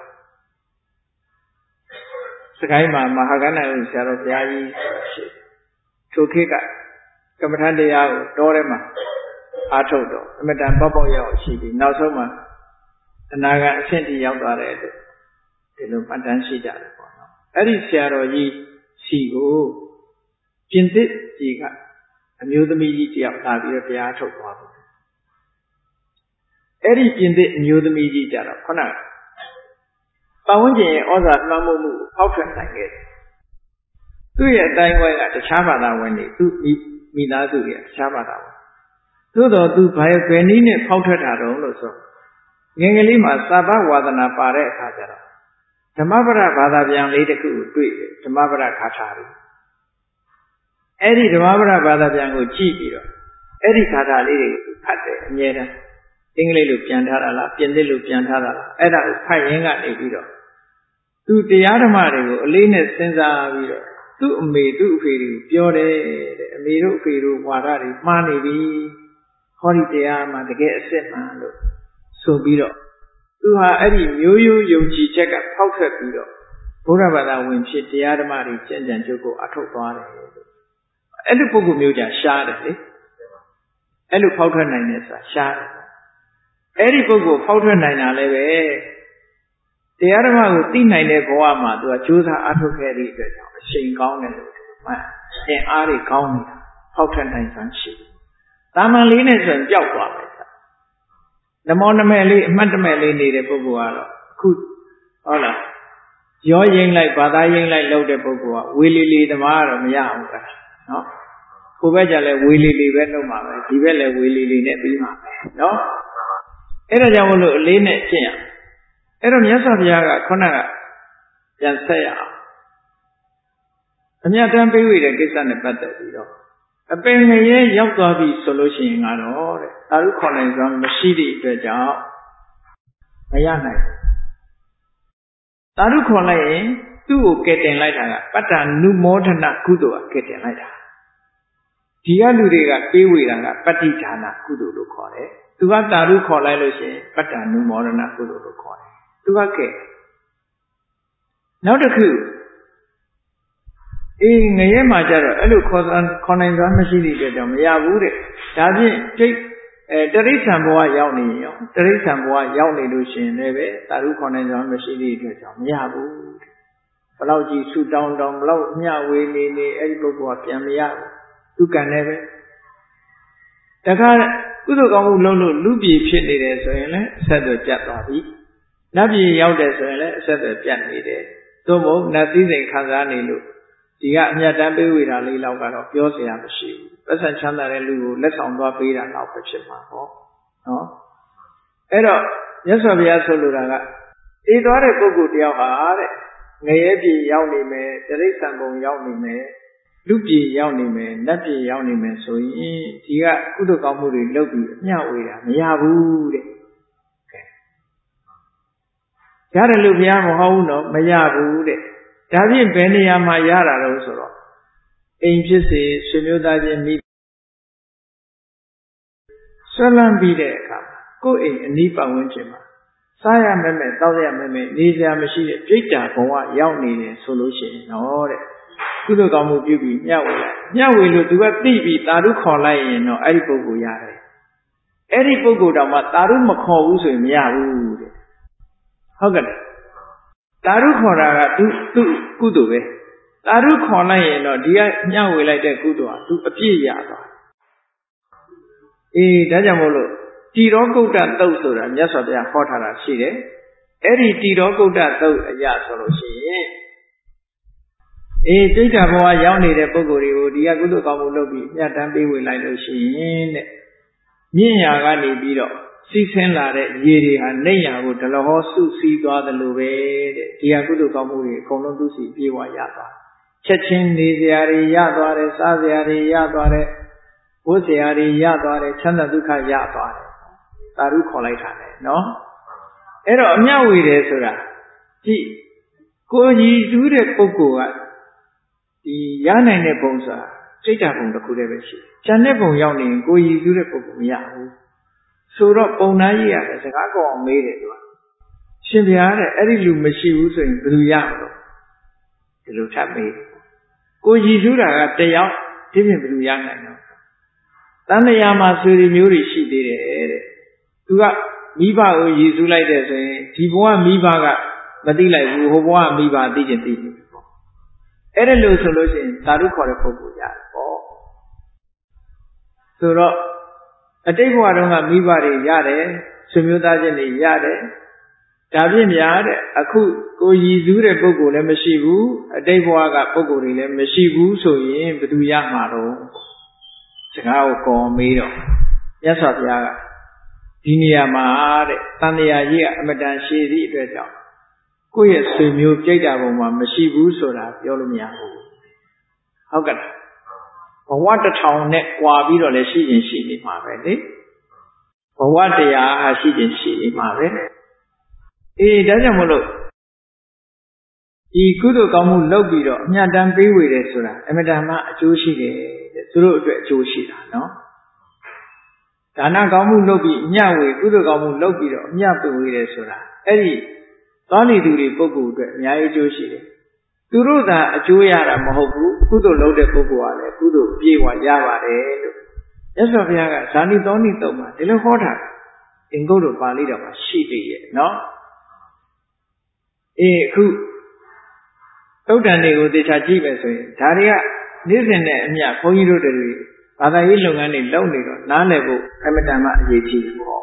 စကိုင်းမှာမဟာကဏ္ဍဦးဆရာတော်ဘုရားကြီးရှိထိုခေတ်ကကမ္မထတရားကိုတောထဲမှာအားထုတ်တော့အမတန်ပေါ့ပေါ့ရောက်ရှိပြီးနောက်ဆုံးမှာအနာဂတ်အဆင့်ထိရောက်သွားတယ်လို့ဒီလိုမှတ်တမ်းရှိကြတယ်ပေါ့နော်အဲ့ဒီဆရာတော်ကြီးစီကိုပြင်သစ်ကြီးကအမျိုးသမီးကြီးတယောက်လာပြီးတော့တရားထုတ်သွားတယ်အဲ့ဒီပြင်သစ်အမျိုးသမီးကြီးကြတော့ခုနကပတ်ဝန်းကျင်ရဲ့ဩဇာလွှမ်းမိုးမှုကိုဖောက်ထွက်နိုင်ခဲ့တယ်သူ့ရဲ့အတိုင်းဝိုင်းကတခြားဘာသာဝင်တွေသူ့မိသားစုရဲ့တခြားဘာသာဝင်သို့တော်သူဘာရဲ့ဘယ်နည်းနဲ့ဖောက်ထွက်တာတော့လို့ဆိုငယ်ငယ်လေးမှာသာဘဝါဒနာပါတဲ့အခါကျတော့ဓမ္မပဒဘာသာပြန်လေးတစ်ခုကိုတွေ့တယ်ဓမ္မပဒခါထာလေးအဲ့ဒီဓမ္မပဒဘာသာပြန်ကိုကြည့်ပြီးတော့အဲ့ဒီခါထာလေးတွေကိုဖတ်တယ်အမြဲတမ်းအင်္ဂလိပ်လိုပြန်ထားတာလားပြင်သစ်လိုပြန်ထားတာလားအဲ့ဒါကိုဖတ်ရင်းကနေပြီးတော့သူတရားဓမ္မတွေကိုအလေးနဲ့စဉ်းစားပြီးတော့သူ့အမေသူ့အဖေတွေကိုပြောတယ်တဲ့အမေတို့အဖေတို့ဝါဒတွေမှားနေပြီဟောဒီတရားမှာတကယ်အစစ်မှန်လို့ဆိုပြီးတော့သူဟာအဲ့ဒီမျိုးရိုးယုံကြည်ချက်ကဖောက်ထွက်ပြီးတော့ဘုရားဘာသာဝင်ဖြစ်တရားဓမ္မတွေကြံ့ကြံ့ကြုတ်ကိုအထုတ်သွားတယ်လို့အဲ့လိုပုဂ္ဂိုလ်မျိုးကြရှားတယ်လေအဲ့လိုဖောက်ထွက်နိုင်တယ်ဆိုတာရှားတယ်အဲ့ဒီပုဂ္ဂိုလ်ဖောက်ထွက်နိုင်တာလည်းပဲတရားဓမ္မကိုသိနိုင်တဲ့ဘဝမှာသူကကြိုးစားအထုတ်ခဲ့တဲ့အတွက်ကြောင့်အချိန်ကောင်းတယ်လို့မှတ်သင်အားတွေကောင်းနေတာဖောက်ထွက်နိုင်စွမ်းရှိတယ်။တာမန်လေးနဲ့ဆိုရင်ပျောက်သွားမယ်နမောနမဲလေးအမှတ်တမဲ့လေးနေတဲ့ပုဂ္ဂိုလ်ကတော့အခုဟုတ်လားရောရင်းလိုက်ဘာသာရင်းလိုက်လုပ်တဲ့ပုဂ္ဂိုလ်ကဝေလီလီသမားကတော့မရဘူးကနော်ကိုယ်ဘက်ကျလည်းဝေလီလီပဲလုပ်မှာပဲဒီဘက်လည်းဝေလီလီနဲ့ပြီးမှာပဲနော်အဲ့ဒါကြောင့်မလို့အလေးနဲ့ကျင့်ရအဲ့တော့မြတ်စွာဘုရားကခုနကပြန်ဆက်ရအောင်အမြတ်တမ်းပေးဝေတဲ့ကိစ္စနဲ့ပတ်သက်ပြီးတော့အပင်ငရဲရောက်သွားပြီဆိုလို့ရှိရင်ကတော့တဲ့သာဓုခေါ်နိုင်စွာမရှိသည့်အတွက်ကြောင့်မရနိုင်သာဓုခေါ်လိုက်ရင်သူ့ကိုကယ်တင်လိုက်တာကပတ္တနုမောဒနာကုသိုလ်ကကယ်တင်လိုက်တာဒီကလူတွေကပေးဝေတာကပတ္တိဒါနကုသိုလ်လို့ခေါ်တယ်သူကသာဓုခေါ်လိုက်လို့ရှိရင်ပတ္တနုမောဒနာကုသိုလ်လို့ခေါ်တယ်သူကကဲနောက်တစ်ခုအေးငရဲမှာကြတော့အဲ့လိုခေါ်ခေါ်နိုင်စွာမရှိသည့်အတွက်ကြောင့်မရဘူးတဲ့ဒါဖြင့်တိတ်အဲတရိစ္ဆာန်ဘဝရောက်နေရောတရိစ္ဆာန်ဘဝရောက်နေလို့ရှိရင်လည်းပဲသာဓုခေါ်နိုင်စွာမရှိသည့်အတွက်ကြောင့်မရဘူးတဲ့ဘလောက်ကြီးဆူတောင်းတောင်းဘလောက်မျှဝေနေနေအဲ့ဒီပုဂ္ဂိုလ်ကပြန်မရဘူးသူကံလည်းပဲတခါကုသိုလ်ကောင်းမှုလုပ်လို့လူပြည်ဖြစ်နေတယ်ဆိုရင်လည်းအဆက်အသွယ်ပြတ်သွားပြီနတ်ပြည်ရောက်တယ်ဆိုရင်လည်းအဆက်အသွယ်ပြတ်နေတယ်သို့မဟုတ်နတ်သီးစိန်ခံစားနေလို့ဒီကအမြတ်တမ်းပေးဝေတာလေးလောက်ကတော့ပြောစရာမရှိဘူးပတ်စံချမ်းသာတဲ့လူကိုလက်ဆောင်သွားပေးတာတော့ပဲဖြစ်မှာပေါ့နော်အဲ့တော့မြတ်စွာဘုရားဆိုလိုတာကအေးသွားတဲ့ပုဂ္ဂိုလ်တယောက်ဟာတဲ့ငရဲပြည်ရောက်နေမယ်တိရစ္ဆာန်ဘုံရောက်နေမယ်လူပြည်ရောက်နေမယ်နတ်ပြည်ရောက်နေမယ်ဆိုရင်ဒီကကုသိုလ်ကောင်းမှုတွေလုပ်ပြီးအမျှဝေတာမရဘူးတဲ့ရတယ်လို့ဘုရားမဟောဘူးတော့မရဘူးတဲ့ဒါဖြင့်ဘယ်နေရာမှာရတာလို့ဆိုတော့အိမ်ဖြစ်စေဆွေမျိုးသားချင်းမိဆွလန်းပြီးတဲ့အခါကိုယ့်အိမ်အနီးပတ်ဝန်းကျင်မှာစားရမယ်မယ်တောက်ရမယ်မယ်နေစရာမရှိတဲ့ပြိတ္တာဘဝရောက်နေတယ်ဆိုလို့ရှိရင်တော့တဲ့ကုသိုလ်ကောင်းမှုပြုပြီးမျှဝေလိုက်မျှဝေလို့သူကသိပြီးသာဓုခေါ်လိုက်ရင်တော့အဲ့ဒီပုဂ္ဂိုလ်ရတယ်အဲ့ဒီပုဂ္ဂိုလ်တောင်မှသာဓုမခေါ်ဘူးဆိုရင်မရဘူးတဲ့ဟုတ်ကဲ့သာဓုခေါ်တာကသူသူကုသိုလ်ပဲသာဓုခေါ်လိုက်ရင်တော့ဒီကမျှဝေလိုက်တဲ့ကုသိုလ်ဟာသူအပြည့်ရသွားအေးဒါကြောင့်မို့လို့တိရောကုတ္တသုတ်ဆိုတာမြတ်စွာဘုရားဟောထားတာရှိတယ်အဲ့ဒီတိရောကုတ္တသုတ်အရာဆိုလို့ရှိရင်အေးတိဋ္ဌဘဝရောက်နေတဲ့ပုဂ္ဂိုလ်တွေကိုဒီကကုသိုလ်ကောင်းမှုလုပ်ပြီးမြတ်တမ်းပေးဝေလိုက်လို့ရှိရင်တဲ့မြင့်ရာကနေပြီးတော့စီးဆင်းလာတဲ့ရေတွေဟာနေရာကိုဒလဟောစုစည်းသွားတယ်လို့ပဲတဲ့ဒီဟာကုသိုလ်ကောင်းမှုတွေအကုန်လုံးသူစီပြေဝရသွားချက်ချင်းနေစရာတွေရသွားတယ်စားစရာတွေရသွားတယ်ဝတ်စရာတွေရသွားတယ်ချမ်းသာဒုက္ခရသွားတယ်သာဓုခေါ်လိုက်တာလေနော်အဲ့တော့အမျှဝေတယ်ဆိုတာကြည့်ကိုကြီးတူးတဲ့ပုဂ္ဂိုလ်ကဒီရနိုင်တဲ့ဘုံဆိုတာစိတ်ဓာတ်ဘုံတစ်ခုတည်းပဲရှိတယ်။ဉာဏ်နဲ့ဘုံရောက်နေရင်ကိုရည်စူးတဲ့ပုဂ္ဂိုလ်မရဘူး။ဆိုတော့ပုံသားကြီးရတယ်စကားကောင်းအောင်မေးတယ်သူက။ရှင်ဗျာတဲ့အဲ့ဒီလူမရှိဘူးဆိုရင်ဘယ်လိုရမလို့ဒီလိုထပ်မေး။ကိုရည်စူးတာကတယောက်ဒီပြင်ဘယ်လိုရနိုင်တော့။တန်တရာမှာဆွေတွေမျိုးတွေရှိသေးတယ်တဲ့။သူကမိဘကိုရည်စူးလိုက်တဲ့ဆိုရင်ဒီဘဝမိဘကမသိလိုက်ဘူးဟိုဘဝမိဘသိချင်သိတယ်အဲ့ဒါလို့ဆိုလို့ရှိရင်သာဓုခေါ်တဲ့ပုဂ္ဂိုလ်ရတယ်ပေါ့ဆိုတော့အတိတ်ဘဝတုန်းကမိဘတွေရတယ်ဆွေမျိုးသားချင်းတွေရတယ်ဒါဖြင့်များတဲ့အခုကိုရည်စူးတဲ့ပုဂ္ဂိုလ်လည်းမရှိဘူးအတိတ်ဘဝကပုဂ္ဂိုလ်တွေလည်းမရှိဘူးဆိုရင်ဘယ်သူရမှာတော့စကားကိုကော်မေးတော့မြတ်စွာဘုရားကဒီနေရာမှာတဲ့တန်တရားကြီးကအမတန်ရှည်သည့်အတွက်ကြောင့်ကိုယ့်ရဲ့ဆွေမျိုးကြိတ်တာပုံမှာမရှိဘူးဆိုတာပြောလို့မရဘူးဟုတ်ကဲ့ဘဝတစ်ထောင်နဲ့꽌ပြီးတော့လည်းရှိရင်ရှိနေမှာပဲလေဘဝတရားဟာရှိရင်ရှိနေမှာပဲအေးဒါကြောင့်မလို့ဒီကုသိုလ်ကောင်းမှုလုပ်ပြီးတော့အမြတ်တမ်းပေးဝေတယ်ဆိုတာအမတန်မှအကျိုးရှိတယ်တဲ့သူတို့အတွက်အကျိုးရှိတာနော်ဒါနကောင်းမှုလုပ်ပြီးအမြတ်ဝေကုသိုလ်ကောင်းမှုလုပ်ပြီးတော့အမြတ်ပေးဝေတယ်ဆိုတာအဲ့ဒီသွားနေသူတွေပုဂ္ဂိုလ်အတွက်အများကြီးအကျိုးရှိတယ်သူတို့သာအကျိုးရတာမဟုတ်ဘူးကုသိုလ်လုပ်တဲ့ပုဂ္ဂိုလ်ကလည်းကုသိုလ်ပြေဝရပါတယ်လို့မြတ်စွာဘုရားကဇာနိသောနိတုံမှာဒီလိုဟောတာအင်္ဂုတ္တပါဠိတော်မှာရှိသေးရဲ့နော်အေးအခုသုတ်တန်တွေကိုသေချာကြည့်မယ်ဆိုရင်ဒါတွေကနေ့စဉ်နဲ့အမျှဘုန်းကြီးတို့တွေဘာသာရေးလုပ်ငန်းတွေလုပ်နေတော့နားလည်ဖို့အမတန်မှအရေးကြီးပေါ့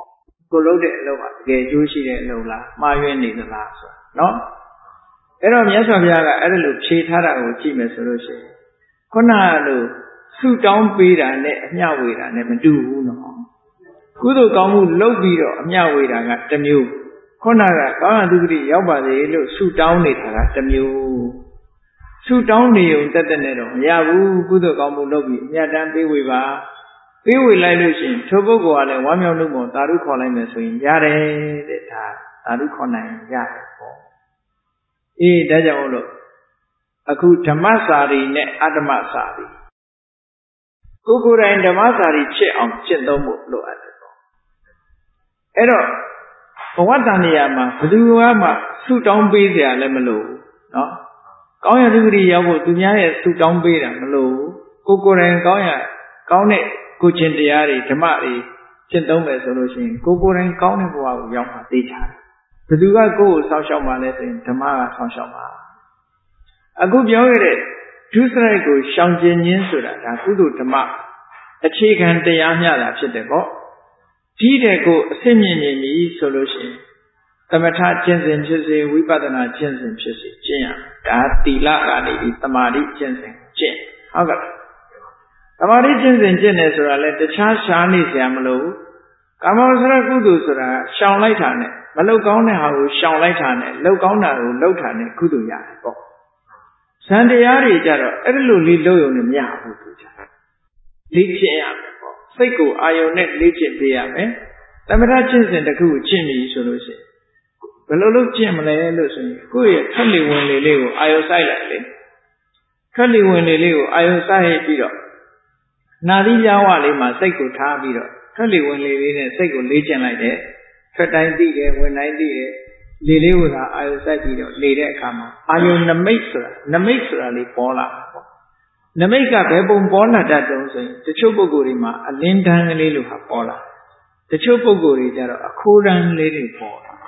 ကိုလုပ်တဲ့အလုပ်ကတကယ်ကျိုးရှိတဲ့အလုပ်လားမှားယွင်းနေသလားဆိုနော်အဲ့တော့မြတ်စွာဘုရားကအဲ့ဒါလိုဖြေထားတာကိုကြည့်မယ်ဆိုလို့ရှိရင်ခုနကလိုဆုတောင်းပေးတာနဲ့အမျှဝေတာနဲ့မတူဘူးနော်ကုသိုလ်ကောင်းမှုလုပ်ပြီးတော့အမျှဝေတာကတစ်မျိုးခုနကကောင်းရသူဂတိရောက်ပါစေလို့ဆုတောင်းနေတာကတစ်မျိုးဆုတောင်းနေုံတက်တက်နဲ့တော့မရဘူးကုသိုလ်ကောင်းမှုလုပ်ပြီးအမျှတမ်းပေးဝေပါပေးဝေလိုက်လို့ရှိရင်ထိုပုဂ္ဂိုလ်ကလည်းဝမ်းမြောက်လို့ပေါ့သာဓုခေါ်လိုက်မယ်ဆိုရင်ရတယ်တဲ့ဒါသာဓုခေါ်နိုင်ရတယ်ပေါ့အေးဒါကြောင့်လို့အခုဓမ္မစာရီနဲ့အတ္တမစာရီကိုယ်ကိုယ်တိုင်ဓမ္မစာရီဖြစ်အောင်ကျင့်သုံးဖို့လိုအပ်တယ်ပေါ့အဲ့တော့ဘဝတန်နေရာမှာဘယ်သူမှဆုတောင်းပေးကြရလည်းမလိုဘူးနော်ကောင်းရသုဂတိရောက်ဖို့သူများရဲ့ဆုတောင်းပေးတာမလိုဘူးကိုယ်ကိုယ်တိုင်ကောင်းရကောင်းတဲ့ကိုကျင့်တရားတွေဓမ္မတွေကျင့်သုံးမယ်ဆိုလို့ရှိရင်ကိုယ်ကိုယ်တိုင်ကောင်းတဲ့ဘဝကိုရောက်မှာသိချတယ်ဘယ်သူကကိုယ့်ကိုစောင့်ရှောက်မှလဲဆိုရင်ဓမ္မကစောင့်ရှောက်မှာအခုပြောရတဲ့ဒုစရိုက်ကိုရှောင်ကျဉ်ခြင်းဆိုတာဒါကုသိုလ်ဓမ္မအခြေခံတရားမျှတာဖြစ်တယ်ပေါ့ဒီတဲ့ကိုအစစ်မြင့်နေပြီဆိုလို့ရှိရင်သမထကျင့်စဉ်ဖြစ်စေဝိပဿနာကျင့်စဉ်ဖြစ်စေကျင့်ရဒါသီလကနေပြီးသမာဓိကျင့်စဉ်ကျင့်ဟုတ်ကဲ့သမာဓိကျင့်စဉ်ကျင့်တယ်ဆိုတာလဲတခြားရှားနေစရာမလိုဘူးကာမဝဆရကုသိုလ်ဆိုတာရှောင်လိုက်တာနဲ့မလောက်ကောင်းတဲ့ဟာကိုရှောင်လိုက်တာနဲ့လောက်ကောင်းတာကိုလောက်တာနဲ့ကုသိုလ်ရတယ်ပေါ့ဇန်တရားတွေကြတော့အဲ့လိုလေးလောက်ရုံနဲ့မရဘူးသူကြလေ့ကျင့်ရမယ်ပေါ့စိတ်ကိုအာယုံနဲ့လေ့ကျင့်ပေးရမယ်သမထကျင့်စဉ်တစ်ခုကိုကျင့်ပြီဆိုလို့ရှိရင်ဘယ်လိုလုပ်ကျင့်မလဲလို့ဆိုရင်ကိုယ့်ရဲ့ထွက်လေဝင်လေလေးကိုအာယုံစိုက်လိုက်လေထွက်လေဝင်လေလေးကိုအာယုံစိုက်ပြီးတော့နာသီးကြားဝလေးမှာစိတ်ကိုထားပြီးတော့ထွက်လေဝင်လေလေးနဲ့စိတ်ကိုလေ့ကျင့်လိုက်တယ်ထွက်တိုင်းသိတယ်ဝင်တိုင်းသိတယ်လေလေးကိုသာအာယုစိုက်ပြီးတော့လေတဲ့အခါမှာအာယုနမိတ်ဆိုတာနမိတ်ဆိုတာလေးပေါ်လာတာပေါ့နမိတ်ကဘယ်ပုံပေါ်လာတတ်တုံးဆိုရင်တချို့ပုဂ္ဂိုလ်တွေမှာအလင်းတန်းကလေးလိုဟာပေါ်လာတချို့ပုဂ္ဂိုလ်တွေကျတော့အခိုးတန်းလေးတွေပေါ်လာ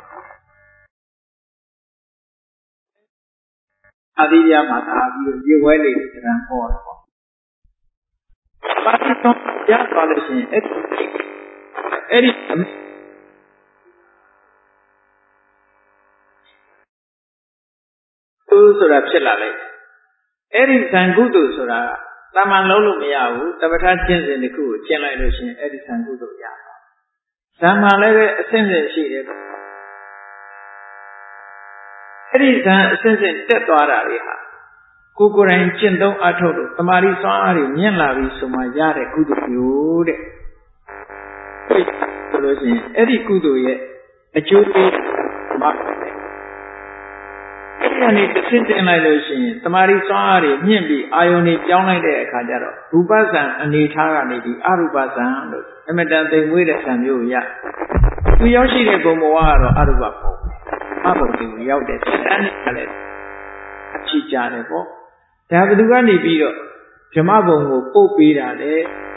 အတိယမှာသာပြီးတော့ရေဝဲလေးတွေတန်းပေါ်လာပေါ့ပါဠိတော်ရသွားလို့ရှိရင်အဲ့ဒီအဲ့ဒီသူဆိုတာဖြစ်လာလိုက်အဲ့ဒီဇံကုသိုလ်ဆိုတာတာမန်လုံးလို့မရဘူးတပဋ္ဌာကျင့်စဉ်တစ်ခုကိုကျင့်လိုက်လို့ရှိရင်အဲ့ဒီဇံကုသိုလ်ရပါဇံမှာလည်းပဲအဆင့်ဆင့်ရှိတယ်အဲ့ဒီဇံအဆင့်ဆင့်တက်သွားတာတွေဟာကိုယ်ကိုယ်တိုင်ကျင့်သုံးအထောက်လို့တမာရီစွမ်းအားတွေမြင့်လာပြီဆိုမှရတဲ့ကုသိုလ်မျိုးတဲ့ဆိုလို့ရှိရင်အဲ့ဒီကုသိုလ်ရဲ့အကျိုးပေးမှာအဲ့ဒီအနေတစ်ဆင့်တင်လိုက်လို့ရှိရင်တမာရီစွမ်းအားတွေမြင့်ပြီးအာယုန်တွေပြောင်းလိုက်တဲ့အခါကျတော့ရူပဇံအနေထားကနေပြီးအရူပဇံလို့အမတန်သိမ်မွေးတဲ့ဇံမျိုးကိုရသူရောက်ရှိတဲ့ဘုံဘဝကတော့အရူပဘုံအဘုံကိုရောက်တဲ့စိတ်တန်းနဲ့လည်းအချီကြတယ်ပေါ့ဒါဘယ်သူကနေပြီးတော့ဓမ္မဘုံကိုပို့ပေးတာလေ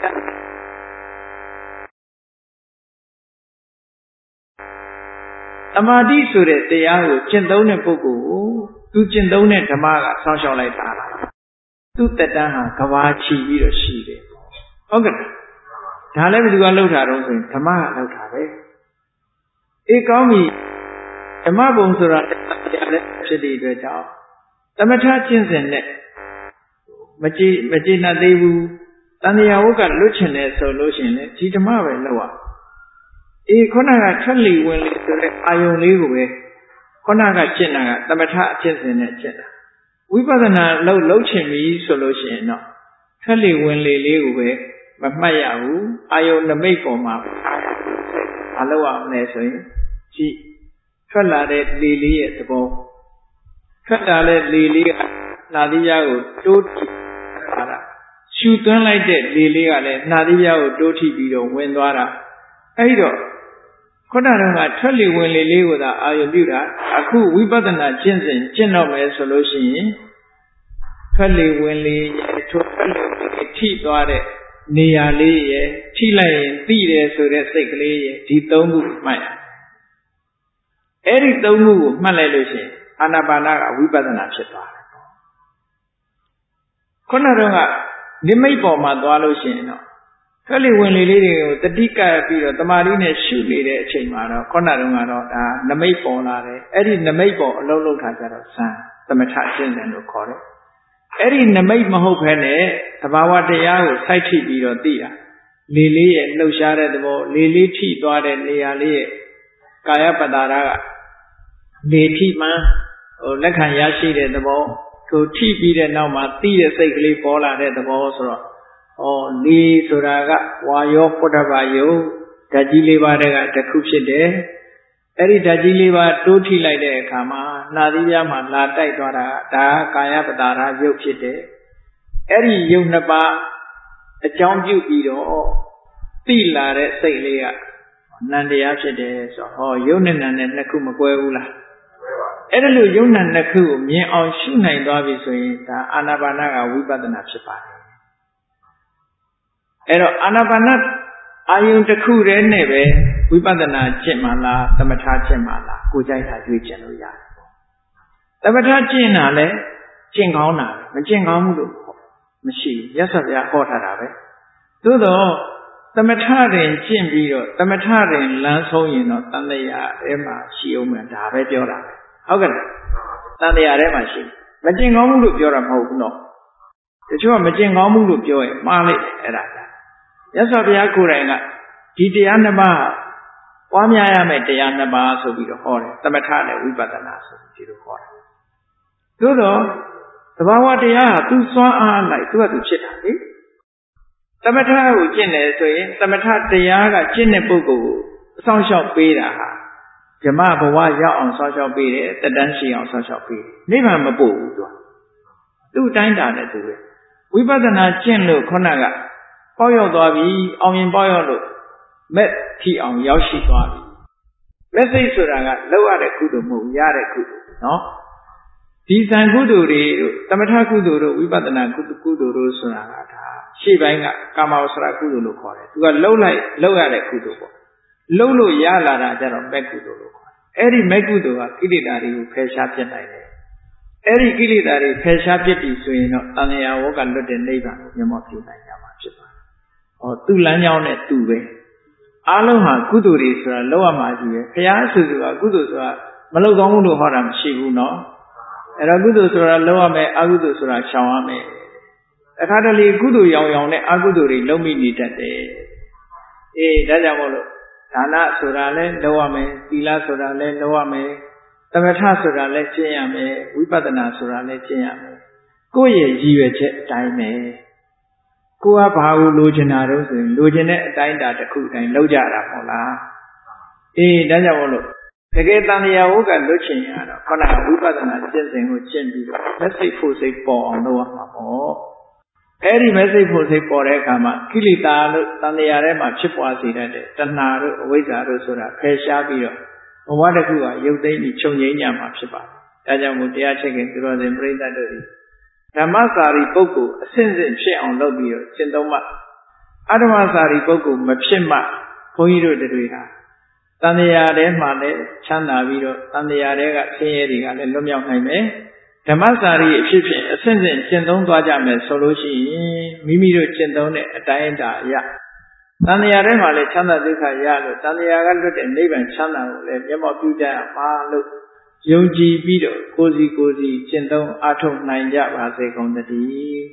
သမာဓိဆိုတဲ့တရားကိုကျင့်သုံးတဲ့ပုဂ္ဂိုလ်ကိုသူကျင့်သုံးတဲ့ဓမ္မကဆောင်းရှောက်လိုက်တာလားသူတက်တန်းဟာကဘာချီပြီးတော့ရှိတယ်ဟုတ်ကဲ့ဒါလည်းဘယ်သူကလှုပ်တာတော့ဆိုရင်ဓမ္မကလှုပ်တာပဲအေးကောင်းပြီဓမ္မဘုံဆိုတာတရားလည်းဖြစ်တဲ့အတွက်ကြောင့်သမထကျင့်စဉ်နဲ့မကြည်မကြည်နှက်သေးဘူးတဏှာဝုတ်ကလွတ်ချင်တယ်ဆိုလို့ရှိရင်လည်းဒီဓမ္မပဲလောက်ရအေးခုနကထွက်လီဝင်လေဆိုတဲ့အာယုံလေးကိုပဲခုနကကျင့်တာကသမထအကျင့်စဉ်နဲ့ကျင့်တာဝိပဿနာလှုပ်လှုပ်ချင်ပြီဆိုလို့ရှိရင်တော့ထွက်လီဝင်လေလေးကိုပဲမမှတ်ရဘူးအာယုံနမိတ်ပေါ်မှာမလုပ်ရမလဲဆိုရင်ကြည့်ထွက်လာတဲ့လေလေးရဲ့သဘောထွက်လာတဲ့လေလေးကနာသီးရားကိုတိုးထိထားတာရှူသွင်းလိုက်တဲ့လေလေးကလည်းနာသီးရားကိုတိုးထိပြီးတော့ဝင်သွားတာအဲဒီတော့ခုနကထွက်လေဝင်လေလေးကိုသာအာရုံပြုတာအခုဝိပဿနာကျင့်စဉ်ကျင့်တော့မယ်ဆိုလို့ရှိရင်ထွက်လေဝင်လေထွက်လေထိသွားတဲ့နေရာလေးရဲ့ထိလိုက်ရင်သိတယ်ဆိုတဲ့စိတ်ကလေးရဲ့ဒီသုံးခုမှတ်ရအဲ့ဒီသုံးခုကိုမှတ်လိုက်လို့ရှိရင်အာနာပါနကဝိပဿနာဖြစ်သွားတယ်ခုနကနိမိတ်ပေါ်မှာသွားလို့ရှိရင်တော့ထွက်လေဝင်လေလေးတွေကိုတတိကပ်ပြီးတော့တမာရီနဲ့ရှုနေတဲ့အချိန်မှာတော့ခုနတုန်းကတော့ဒါနမိတ်ပေါ်လာတယ်အဲ့ဒီနမိတ်ပေါ်အလုံးလုံးထားကြတော့ဇံသမထအစဉ်စဉ်လို့ခေါ်တယ်အဲ့ဒီနမိတ်မဟုတ်ဘဲနဲ့သဘာဝတရားကိုစိုက်ထိပြီးတော့သိတာလေလေးရဲ့လှုပ်ရှားတဲ့သဘောလေလေးထိသွားတဲ့နေရာလေးရဲ့ကာယပတ္တာရကလေထိမှန်ဟိုလက်ခံရရှိတဲ့သဘောကိုထိပြီးတဲ့နောက်မှာသိတဲ့စိတ်ကလေးပေါ်လာတဲ့သဘောဆိုတော့ဩလေဆိုတာကဝါယောပုဋ္ဌဘာယုဓာတ်ကြီးလေးပါးတည်းကတစ်ခုဖြစ်တယ်အဲ့ဒီဓာတ်ကြီးလေးပါးတိုးထိလိုက်တဲ့အခါမှာနှာသီးပြားမှာလာတိုက်သွားတာဒါကာယပတ္တာရယုတ်ဖြစ်တယ်အဲ့ဒီယုတ်နှစ်ပါးအကြောင်းပြုပြီးတော့သိလာတဲ့စိတ်လေးကနံတရားဖြစ်တယ်ဆိုတော့ဟောယုတ်နဲ့နံနဲ့နှစ်ခုမကွဲဘူးလားအဲ့ဒါလို့ယုတ်နံနှစ်ခုကိုမြင်အောင်ရှုနိုင်သွားပြီဆိုရင်ဒါအာနာပါနကဝိပဿနာဖြစ်ပါတယ်အဲ့တော့အာနာပါနအာယုံတစ်ခုတည်းနဲ့ပဲဝိပဿနာကျင့်မှလားသမထကျင့်မှလားကိုကြိုက်တာရွေးကျင့်လို့ရတယ်သမထကျင့်တာလဲကျင့်ကောင်းတာမကျင့်ကောင်းဘူးလို့မရှိဘူးရသော်ပြဟောထားတာပဲသို့တော့သမထရင်ကျင့်ပြီးတော့သမထရင်လမ်းဆုံးရင်တော့တန်တရားအဲမှာရှိအောင်မှဒါပဲပြောတာပဲဟုတ်ကဲ့တန်တရားထဲမှာရှိမကျင့်ကောင်းဘူးလို့ပြောတာမဟုတ်ဘူးနော်တချို့ကမကျင့်ကောင်းဘူးလို့ပြောရင်မှားလိုက်တယ်အဲ့ဒါရသော်ဘုရားကိုယ်တိုင်ကဒီတရားနှစ်ပါးပွားများရမယ်တရားနှစ်ပါးဆိုပြီးတော့ဟောတယ်သမထနဲ့ဝိပဿနာဆိုပြီးဒီလိုဟောတယ်သို့တော့သဘာဝတရားဟာသူစွမ်းအားလိုက်သူကသူဖြစ်တာလေသမထကိုကျင့်တယ်ဆိုရင်သမထတရားကကျင့်တဲ့ပုဂ္ဂိုလ်ကိုအဆောင်လျှောက်ပေးတာဟာဓမ္မဘဝရောက်အောင်ဆောင်လျှောက်ပေးတယ်တတန်းရှိအောင်ဆောင်လျှောက်ပေးတယ်နိဗ္ဗာန်မပို့ဘူးသူကသူ့တိုင်းတာနဲ့သူပဲဝိပဿနာကျင့်လို့ခုနကပေါက်ရောက်သွားပြီအောင်ရင်ပေါက်ရောက်လို့မက်ထီအောင်ရောက်ရှိသွားပြီမက်စိတ်ဆိုတာကလောက်ရတဲ့ကုသိုလ်မဟုတ်ရတဲ့ကုသိုလ်နော်ဒီဇံကုသိုလ်တွေတို့သမထကုသိုလ်တို့ဝိပဿနာကုသိုလ်ကုသိုလ်တို့ဆိုတာကဒါရှေ့ပိုင်းကကာမဝဆရာကုသိုလ်လို့ခေါ်တယ်သူကလှုပ်လိုက်လှုပ်ရတဲ့ကုသိုလ်ပေါ့လှုပ်လို့ရလာတာကြတော့မက်ကုသိုလ်လို့ခေါ်တယ်အဲ့ဒီမက်ကုသိုလ်ကကိလေသာတွေကိုဖယ်ရှားပြတ်နိုင်တယ်အဲ့ဒီကိလေသာတွေဖယ်ရှားပြတ်ပြီဆိုရင်တော့တဏှာဝကလွတ်တဲ့နိဗ္ဗာန်ကိုမျက်မှောက်ပြုနိုင်ကြမှာဖြစ်ပါတယ်ဟောသူ့လမ်းကြောင်းနဲ့သူပဲအားလုံးဟာကုသိုလ်တွေဆိုတာလောက်ရမှာကြီးပဲဘုရားဆိုဆိုတာကုသိုလ်ဆိုတာမလောက်ကောင်းဘူးလို့ဟောတာမရှိဘူးနော်အဲ့တော့ကုသိုလ်ဆိုတာလောက်ရမယ်အကုသိုလ်ဆိုတာရှောင်ရမယ်အခါတလေကုသိုလ်ရောင်ရောင်နဲ့အကုသိုလ်တွေလုံးမိနေတတ်တယ်အေးဒါကြောင့်မို့လို့ဒါနဆိုတာလဲလောက်ရမယ်သီလဆိုတာလဲလောက်ရမယ်သမထဆိုတာလဲကျင့်ရမယ်ဝိပဿနာဆိုတာလဲကျင့်ရမယ်ကိုယ့်ရဲ့ရည်ရွယ်ချက်အတိုင်းပဲကိုကဘာကိုလိုချင်တာတော့ဆိုရင်လိုချင်တဲ့အတိုင်းတာတစ်ခုတိုင်းလောက်ကြတာပေါ့လားအေးဒါကြောင့်မို့လို့တကယ်တန်တရားဝုကလွတ်ချင်ရတော့ခဏဝိပဿနာကျင့်စဉ်ကိုကျင့်ပြီးတော့မစိတ်ဖို့စိတ်ပေါ်အောင်လုပ်ရမှာပေါ့အဲ့ဒီမစိတ်ဖို့စိတ်ပေါ်တဲ့အခါမှာကိလေသာလို့တန်တရားထဲမှာဖြစ်ပွားစေတတ်တဲ့တဏှာတို့အဝိဇ္ဇာတို့ဆိုတာဖယ်ရှားပြီးတော့ဘဝတစ်ခုကရုပ်သိမ်းပြီးချုပ်ငြိမ်းကြမှာဖြစ်ပါတယ်ဒါကြောင့်မို့တရားချက်ခင်သူတော်စင်ပြိဿတ်တို့ဓမ္မစာရီပုဂ္ဂိုလ်အစဉ်စဉ်ဖြစ်အောင်လုပ်ပြီးတော့ကျင့်သုံးမှအဓမ္မစာရီပုဂ္ဂိုလ်မဖြစ်မှဘုန်းကြီးတို့တွေဟာတန်တရားထဲမှာလည်းချမ်းသာပြီးတော့တန်တရားထဲကဆင်းရဲတွေကလည်းလွတ်မြောက်နိုင်မယ်ဓမ္မစာရီအဖြစ်ဖြင့်အစဉ်စဉ်ကျင့်သုံးသွားကြမယ်ဆိုလို့ရှိရင်မိမိတို့ကျင့်သုံးတဲ့အတိုင်းအတာအရတန်တရားထဲမှာလည်းချမ်းသာဒုက္ခရလို့တန်တရားကလွတ်တဲ့နိဗ္ဗာန်ချမ်းသာကိုလည်းမျက်မှောက်ပြုကြရမှာလို့ယုံကြည်ပြီးတော့ကိုယ်စီကိုယ်စီကျင့်သုံးအားထုတ်နိုင်ကြပါစေကုန်သတည်း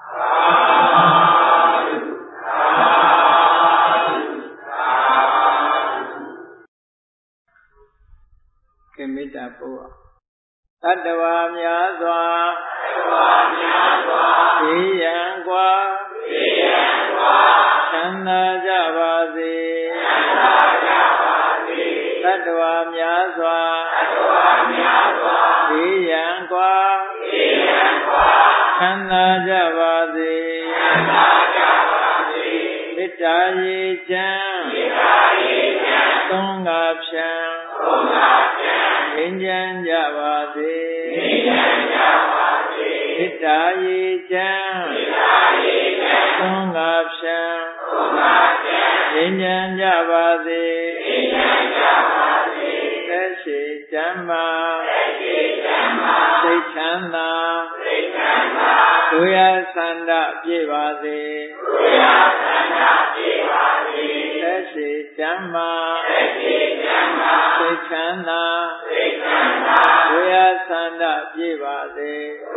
ကမေတ္တာပို့တတ္တဝါများစွာတတ္တဝါများစွာသိရန်กว่าသိရန်กว่าချမ်းသာကြပါစေချမ်းသာကြပါစေတတ္တဝါများစွာတတ္တဝါများစွာသိရန်กว่าသိရန်กว่าချမ်းသာကြပါစေချမ်းသာကြပါစေမေတ္တာရေချမ်းမေတ္တာရေချမ်းသုံးငါဖြံသုံးငါဖြံငြိမ်းချမ်းကြပါစေငြိမ်းချမ်းကြပါစေမေတ္တာရေချမ်းမေတ္တာရေချမ်းသုံးငါဖြံသုံးငါဖြံငြိမ်းချမ်းကြပါစေငြိမ်းချမ်းကြပါစေသက်ရှိချမ်းသာစိတ်ချမ်းသာတို့ရဆန္ဒပြည့်ပါစေသက်ရှိချမ်းသာစိတ်ချမ်းသာတို့ရဆန္ဒပြည့်ပါစေ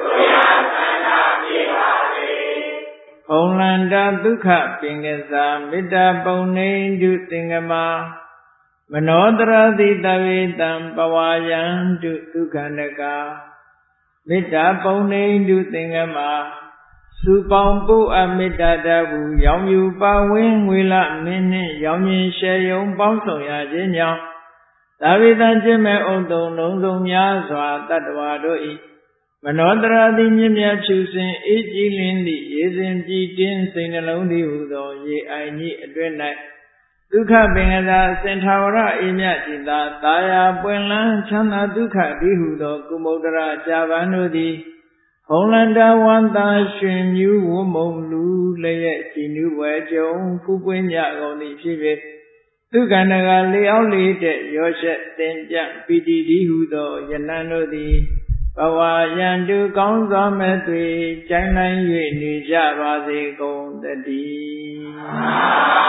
ဘုံလန္တာဒုက္ခပင်ကစားမေတ္တာပုံနေတုသင်္ကမာမနောတရတိတဝေတံပဝါယံတုဒုက္ခန္တကာမေတ္တာပုံနေတုသင်္ကမာစုပေါင်းပုအမေတ္တာတဟုရောင်ယူပါဝင်းငွေလမင်းနှင့်ရောင်မြင်ရှယ်ယုံပေါင်းဆောင်ရခြင်းကြောင့်သာဝေတံခြင်းမဲ့ဥတုံလုံးစုံများစွာတတ္တဝါတို့၏မနောတရာတိမြင့်မြတ်ဖြူစင်အေးကြည်လင်းသည့်ရေစဉ်ကြည်တင်းစိတ်နှလုံးသည်ဟူသောရေအိုင်ကြီးအတွင်း၌ဒုက္ခပင်ကသာအစဉ်ထာဝရအေးမြတ်จิตသာတာယာပွင့်လန်းချမ်းသာဒုက္ခသည်ဟူသောကုမုဒ္ဒရာကြာပန်တို့သည်ဘုံလန္တာဝန္တာရွှင်မြူးဝမုံလူလျက်ကြည်နူးဝဲကြုံဖူးပွင့်ကြကုန်သည်ဖြစ်၍ဒုက္ခန္တကလေအောင်လေးတဲ့ရောရှက်တင်ပြပီတိသည်ဟူသောယနံတို့သည်ဘဝယံတုကောင်းစွာမဲ့သွေကြိုင်နိုင်၍နေကြပါစေကုန်တည်း